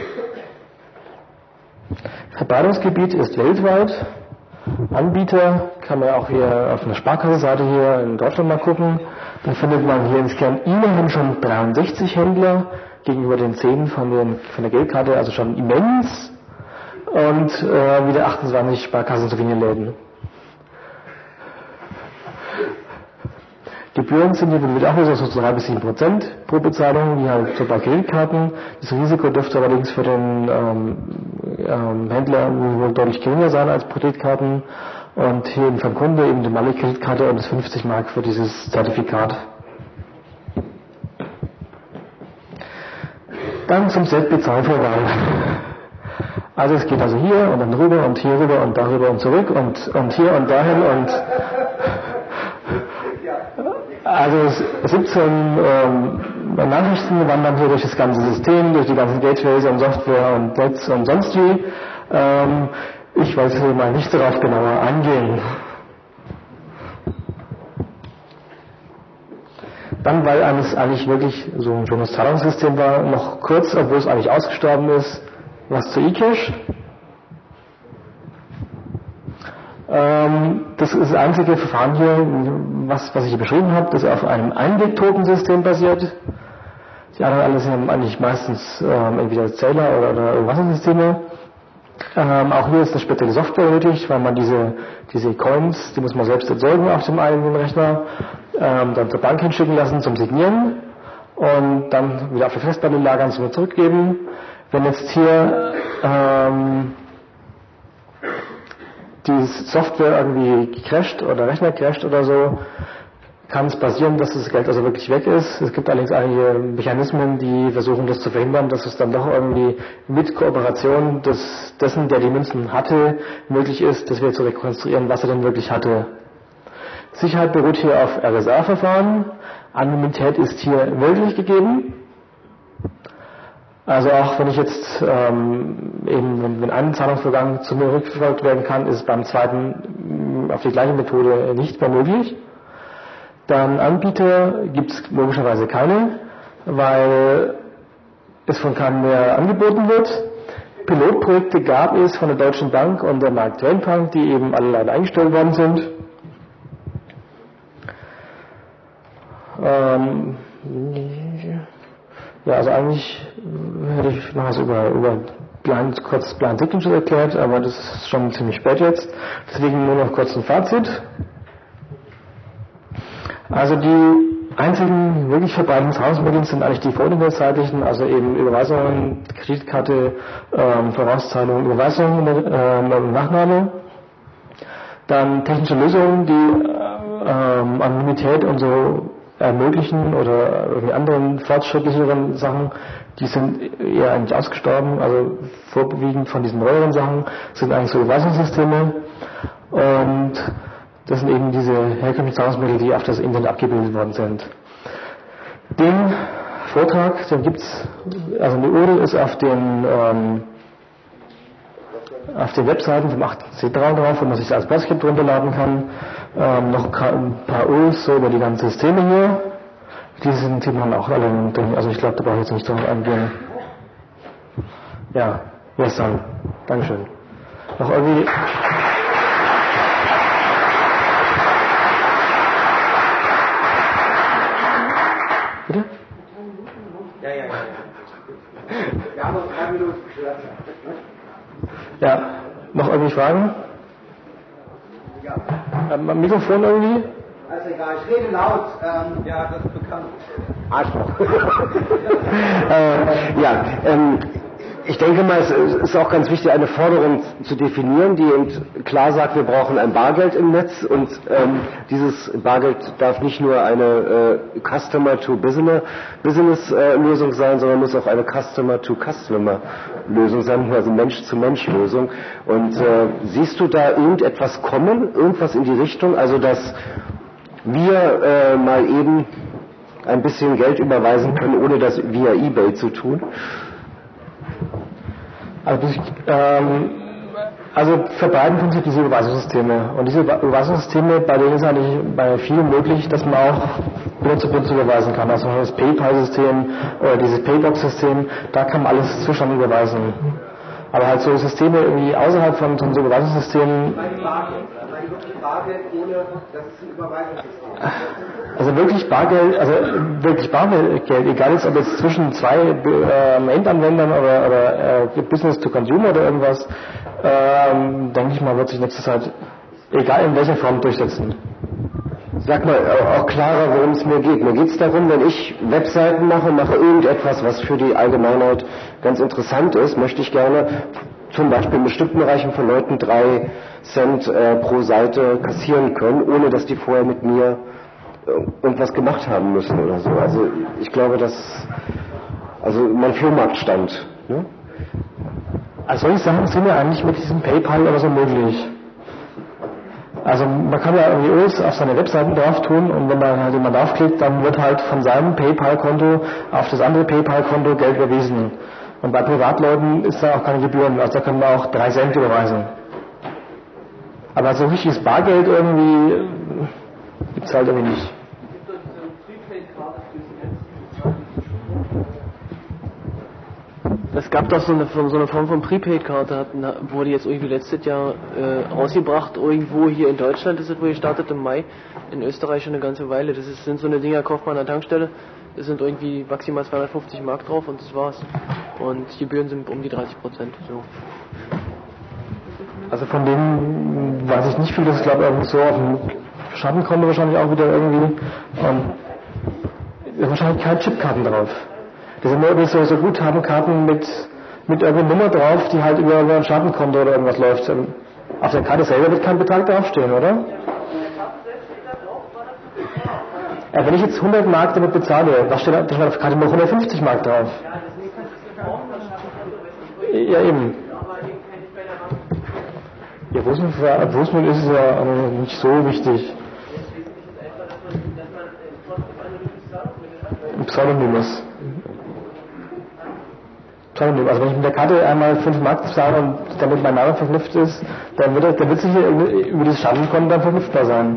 Speaker 1: Verbreitungsgebiet ist weltweit. Anbieter kann man auch hier auf einer Sparkasse-Seite hier in Deutschland mal gucken. Da findet man hier insgesamt immerhin schon dreiundsechzig Händler gegenüber den zehn von, den, von der Geldkarte, also schon immens. Und äh, wieder achtundzwanzig Sparkassen-Souvenirläden. Gebühren sind hier mit auch so drei bis sieben Prozent pro Bezahlung, wie halt so bei Kreditkarten. Das Risiko dürfte allerdings für den ähm, ähm, Händler wohl deutlich geringer sein als Kreditkarten. Und hier eben vom Kunde eben die normale Kreditkarte und das fünfzig Mark für dieses Zertifikat. Dann zum Set-Bezahlvorwahl. Also es geht also hier und dann rüber und hier rüber und darüber und zurück und, und hier und dahin und also siebzehn ähm, Nachrichten wandern hier durch das ganze System, durch die ganzen Gateways und Software und Netz und sonst wie. Ähm, ich wollte hier mal nicht darauf genauer eingehen. Dann, weil es eigentlich wirklich so ein schönes Zahlungssystem war, noch kurz, obwohl es eigentlich ausgestorben ist, was zu eCash. Ähm, das ist das einzige Verfahren hier, was, was ich hier beschrieben habe, das auf einem Einweg-Token-System basiert. Die anderen alle sind eigentlich meistens ähm, entweder Zähler oder, oder Wassersysteme. Ähm, auch hier ist eine spezielle Software nötig, weil man diese, diese Coins, die muss man selbst erzeugen auf dem eigenen Rechner, ähm, dann zur Bank hinschicken lassen zum Signieren und dann wieder auf der Festplatte lagern zum zurückgeben. Wenn jetzt hier ähm, die Software irgendwie crasht oder Rechner crasht oder so, kann es passieren, dass das Geld also wirklich weg ist. Es gibt allerdings einige Mechanismen, die versuchen, das zu verhindern, dass es dann doch irgendwie mit Kooperation des, dessen, der die Münzen hatte, möglich ist, dass wir zu rekonstruieren, was er denn wirklich hatte. Sicherheit beruht hier auf R S A-Verfahren. Anonymität ist hier wirklich gegeben. Also auch wenn ich jetzt ähm, eben, wenn, wenn ein Zahlungsvorgang zu mir rückverfolgt werden kann, ist es beim zweiten auf die gleiche Methode nicht mehr möglich. Dann Anbieter gibt es logischerweise keine, weil es von keinem mehr angeboten wird. Pilotprojekte gab es von der Deutschen Bank und der Mark Twain Bank, die eben alle leider eingestellt worden sind. Ähm, ja, also eigentlich hätte ich noch was über, über Blind, kurz Blind Signatures erklärt, aber das ist schon ziemlich spät jetzt. Deswegen nur noch kurz ein Fazit. Also die einzigen wirklich verbreiteten Zahlungsmittel sind eigentlich die vorderseitigen, also eben Überweisungen, Kreditkarte, ähm, Vorauszahlung, Überweisung, ähm, Nachname. Dann technische Lösungen, die ähm, Anonymität und so ermöglichen oder irgendwie anderen fortschrittlicheren Sachen, die sind eher eigentlich ausgestorben. Also vorwiegend von diesen neueren Sachen sind eigentlich so Überweisungssysteme und das sind eben diese herkömmlichen Zahlungsmittel, die auf das Internet abgebildet worden sind. Den Vortrag, den gibt's, also eine U R L ist auf den ähm, auf den Webseiten vom achten C drei drauf, wo man sich das als Basket runterladen kann. Ähm, noch ein paar U R Ls so über die ganzen Systeme hier. Diese sind Themen auch alle drin, also ich glaube, da brauche ich jetzt nicht drauf eingehen. Ja, yes, dann. Dankeschön. Noch irgendwie. Bitte?
Speaker 5: Ja, ja, ja. Wir haben noch drei Minuten.
Speaker 1: Ja, noch irgendwie Fragen?
Speaker 5: Ja.
Speaker 1: Ähm, am Mikrofon irgendwie?
Speaker 5: Also egal, ich rede laut. Ähm, ja, das ist bekannt.
Speaker 11: Arschloch. äh, ja, ähm, ich denke mal, es ist auch ganz wichtig, eine Forderung zu definieren, die eben klar sagt, wir brauchen ein Bargeld im Netz und ähm, dieses Bargeld darf nicht nur eine äh, Customer-to-Business-Lösung äh, sein, sondern muss auch eine Customer-to-Customer-Lösung sein, also Mensch-zu-Mensch-Lösung. Und äh, siehst du da irgendetwas kommen, irgendwas in die Richtung, also dass wir äh, mal eben ein bisschen Geld überweisen können, ohne das via eBay zu tun?
Speaker 1: Also, ich, ähm, also verbreiten tun sich diese Überweisungssysteme. Und diese Überweisungssysteme, bei denen ist eigentlich bei vielen möglich, dass man auch Benutzer-Benutzer überweisen kann. Also das PayPal-System oder dieses Paybox-System, da kann man alles zustande überweisen. Aber halt so Systeme irgendwie außerhalb von so Überweisungssystemen.
Speaker 5: Bargeld ohne, das ist ein Überweisungssystem.
Speaker 1: Also wirklich Bargeld, also wirklich Bargeld, egal jetzt ob jetzt zwischen zwei äh, Endanwendern oder, oder äh, Business to Consumer oder irgendwas, ähm, denke ich mal, wird sich nächste Zeit, egal in welcher Form, durchsetzen.
Speaker 11: Sag mal, auch klarer, worum es mir geht. Mir geht es darum, wenn ich Webseiten mache, mache irgendetwas, was für die Allgemeinheit ganz interessant ist, möchte ich gerne zum Beispiel in bestimmten Bereichen von Leuten drei Cent äh, pro Seite kassieren können, ohne dass die vorher mit mir äh, irgendwas gemacht haben müssen oder so. Also ich glaube, dass also mein Flohmarktstand. Ne?
Speaker 1: Also solche Sachen sind ja eigentlich mit diesem PayPal oder so möglich. Also man kann ja irgendwie Öls auf seine Webseiten drauf tun und wenn man halt jemand draufklickt, dann wird halt von seinem PayPal-Konto auf das andere PayPal-Konto Geld überwiesen. Und bei Privatleuten ist da auch keine Gebühren, also da können wir auch drei Cent überweisen. Aber so richtiges Bargeld irgendwie gibt es halt irgendwie nicht.
Speaker 8: Es gab doch so eine, so eine Form von Prepaid-Karte, wurde jetzt irgendwie letztes Jahr äh, rausgebracht, irgendwo hier in Deutschland ist es wohl gestartet im Mai, in Österreich schon eine ganze Weile. Das ist, sind so eine Dinger, kauft man an der Tankstelle, es sind irgendwie maximal zweihundertfünfzig Mark drauf und das war's. Und die Gebühren sind um die dreißig Prozent. So.
Speaker 1: Also von denen weiß ich nicht viel, das ist glaube ich irgendwie so auf dem Schattenkonto wahrscheinlich auch wieder irgendwie. Und ist wahrscheinlich keine Chipkarten drauf. Das sind nur irgendwie so, so Guthabenkarten mit, mit irgendeiner Nummer drauf, die halt über, über ein Schattenkonto oder irgendwas läuft. Auf der Karte selber wird kein Betrag draufstehen, oder? Ja, wenn ich jetzt hundert Mark damit bezahle, da steht, da steht auf der Karte nur hundertfünfzig Mark drauf. Ja, eben. Ja, wo es nun ist, ist ja nicht so wichtig. Ein Pseudonym ist. Pseudonym. Also wenn ich mit der Karte einmal fünf Mark bezahle und damit mein Name verknüpft ist, dann wird, dann wird sicher über dieses Schattenkonto dann verknüpfbar sein.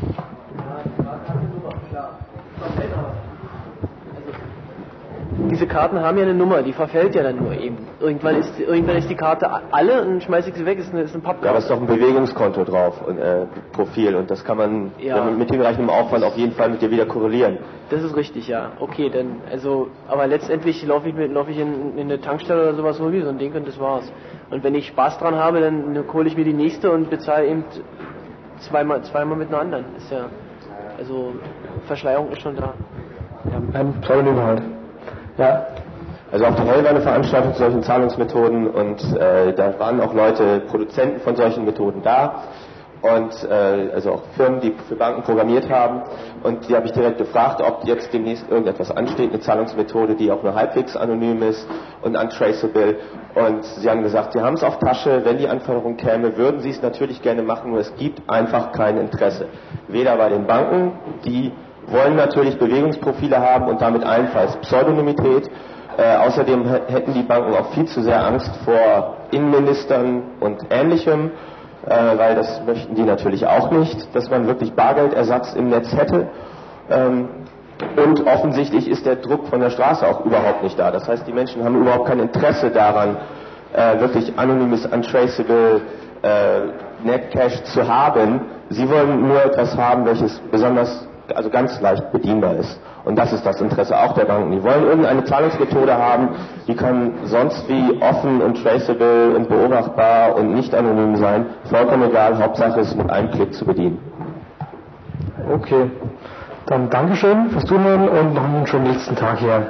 Speaker 8: Diese Karten haben ja eine Nummer, die verfällt ja dann nur eben. Irgendwann ist, irgendwann ist die Karte alle und schmeiße ich sie weg, ist eine, ist eine Pappkarte.
Speaker 10: Ja, da ist doch ein Bewegungskonto drauf, und, äh, Profil, und das kann man
Speaker 8: ja.
Speaker 10: mit hinreichendem Aufwand auf jeden Fall mit dir wieder korrelieren.
Speaker 8: Das ist richtig, ja. Okay, dann, also, aber letztendlich laufe ich, mit, laufe ich in, in eine Tankstelle oder sowas, hol mir so ein Ding und das war's. Und wenn ich Spaß dran habe, dann hole ich mir die nächste und bezahle eben zweimal, zweimal mit einer anderen. Ist ja, also, Verschleierung ist schon da.
Speaker 1: Ja, ein Pseudonym halt. Ja.
Speaker 10: Also auf der Hell war eine Veranstaltung zu solchen Zahlungsmethoden und äh, da waren auch Leute, Produzenten von solchen Methoden da und äh, also auch Firmen, die für Banken programmiert haben. Und die habe ich direkt gefragt, ob jetzt demnächst irgendetwas ansteht, eine Zahlungsmethode, die auch nur halbwegs anonym ist und untraceable. Und sie haben gesagt, sie haben es auf Tasche, wenn die Anforderung käme, würden sie es natürlich gerne machen, nur es gibt einfach kein Interesse. Weder bei den Banken, die wollen natürlich Bewegungsprofile haben und damit allenfalls Pseudonymität. Äh, außerdem hätten die Banken auch viel zu sehr Angst vor Innenministern und Ähnlichem, äh, weil das möchten die natürlich auch nicht, dass man wirklich Bargeldersatz im Netz hätte. Ähm, und offensichtlich ist der Druck von der Straße auch überhaupt nicht da. Das heißt, die Menschen haben überhaupt kein Interesse daran, äh, wirklich anonymes, untraceable äh, Netcash zu haben. Sie wollen nur etwas haben, welches besonders, also ganz leicht bedienbar ist. Und das ist das Interesse auch der Banken. Die wollen irgendeine Zahlungsmethode haben, die kann sonst wie offen und traceable und beobachtbar und nicht anonym sein. Vollkommen egal, Hauptsache ist mit einem Klick zu bedienen.
Speaker 1: Okay, dann Dankeschön fürs Zuhören und noch einen schönen nächsten Tag hier.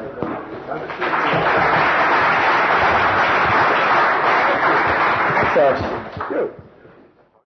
Speaker 10: Ja.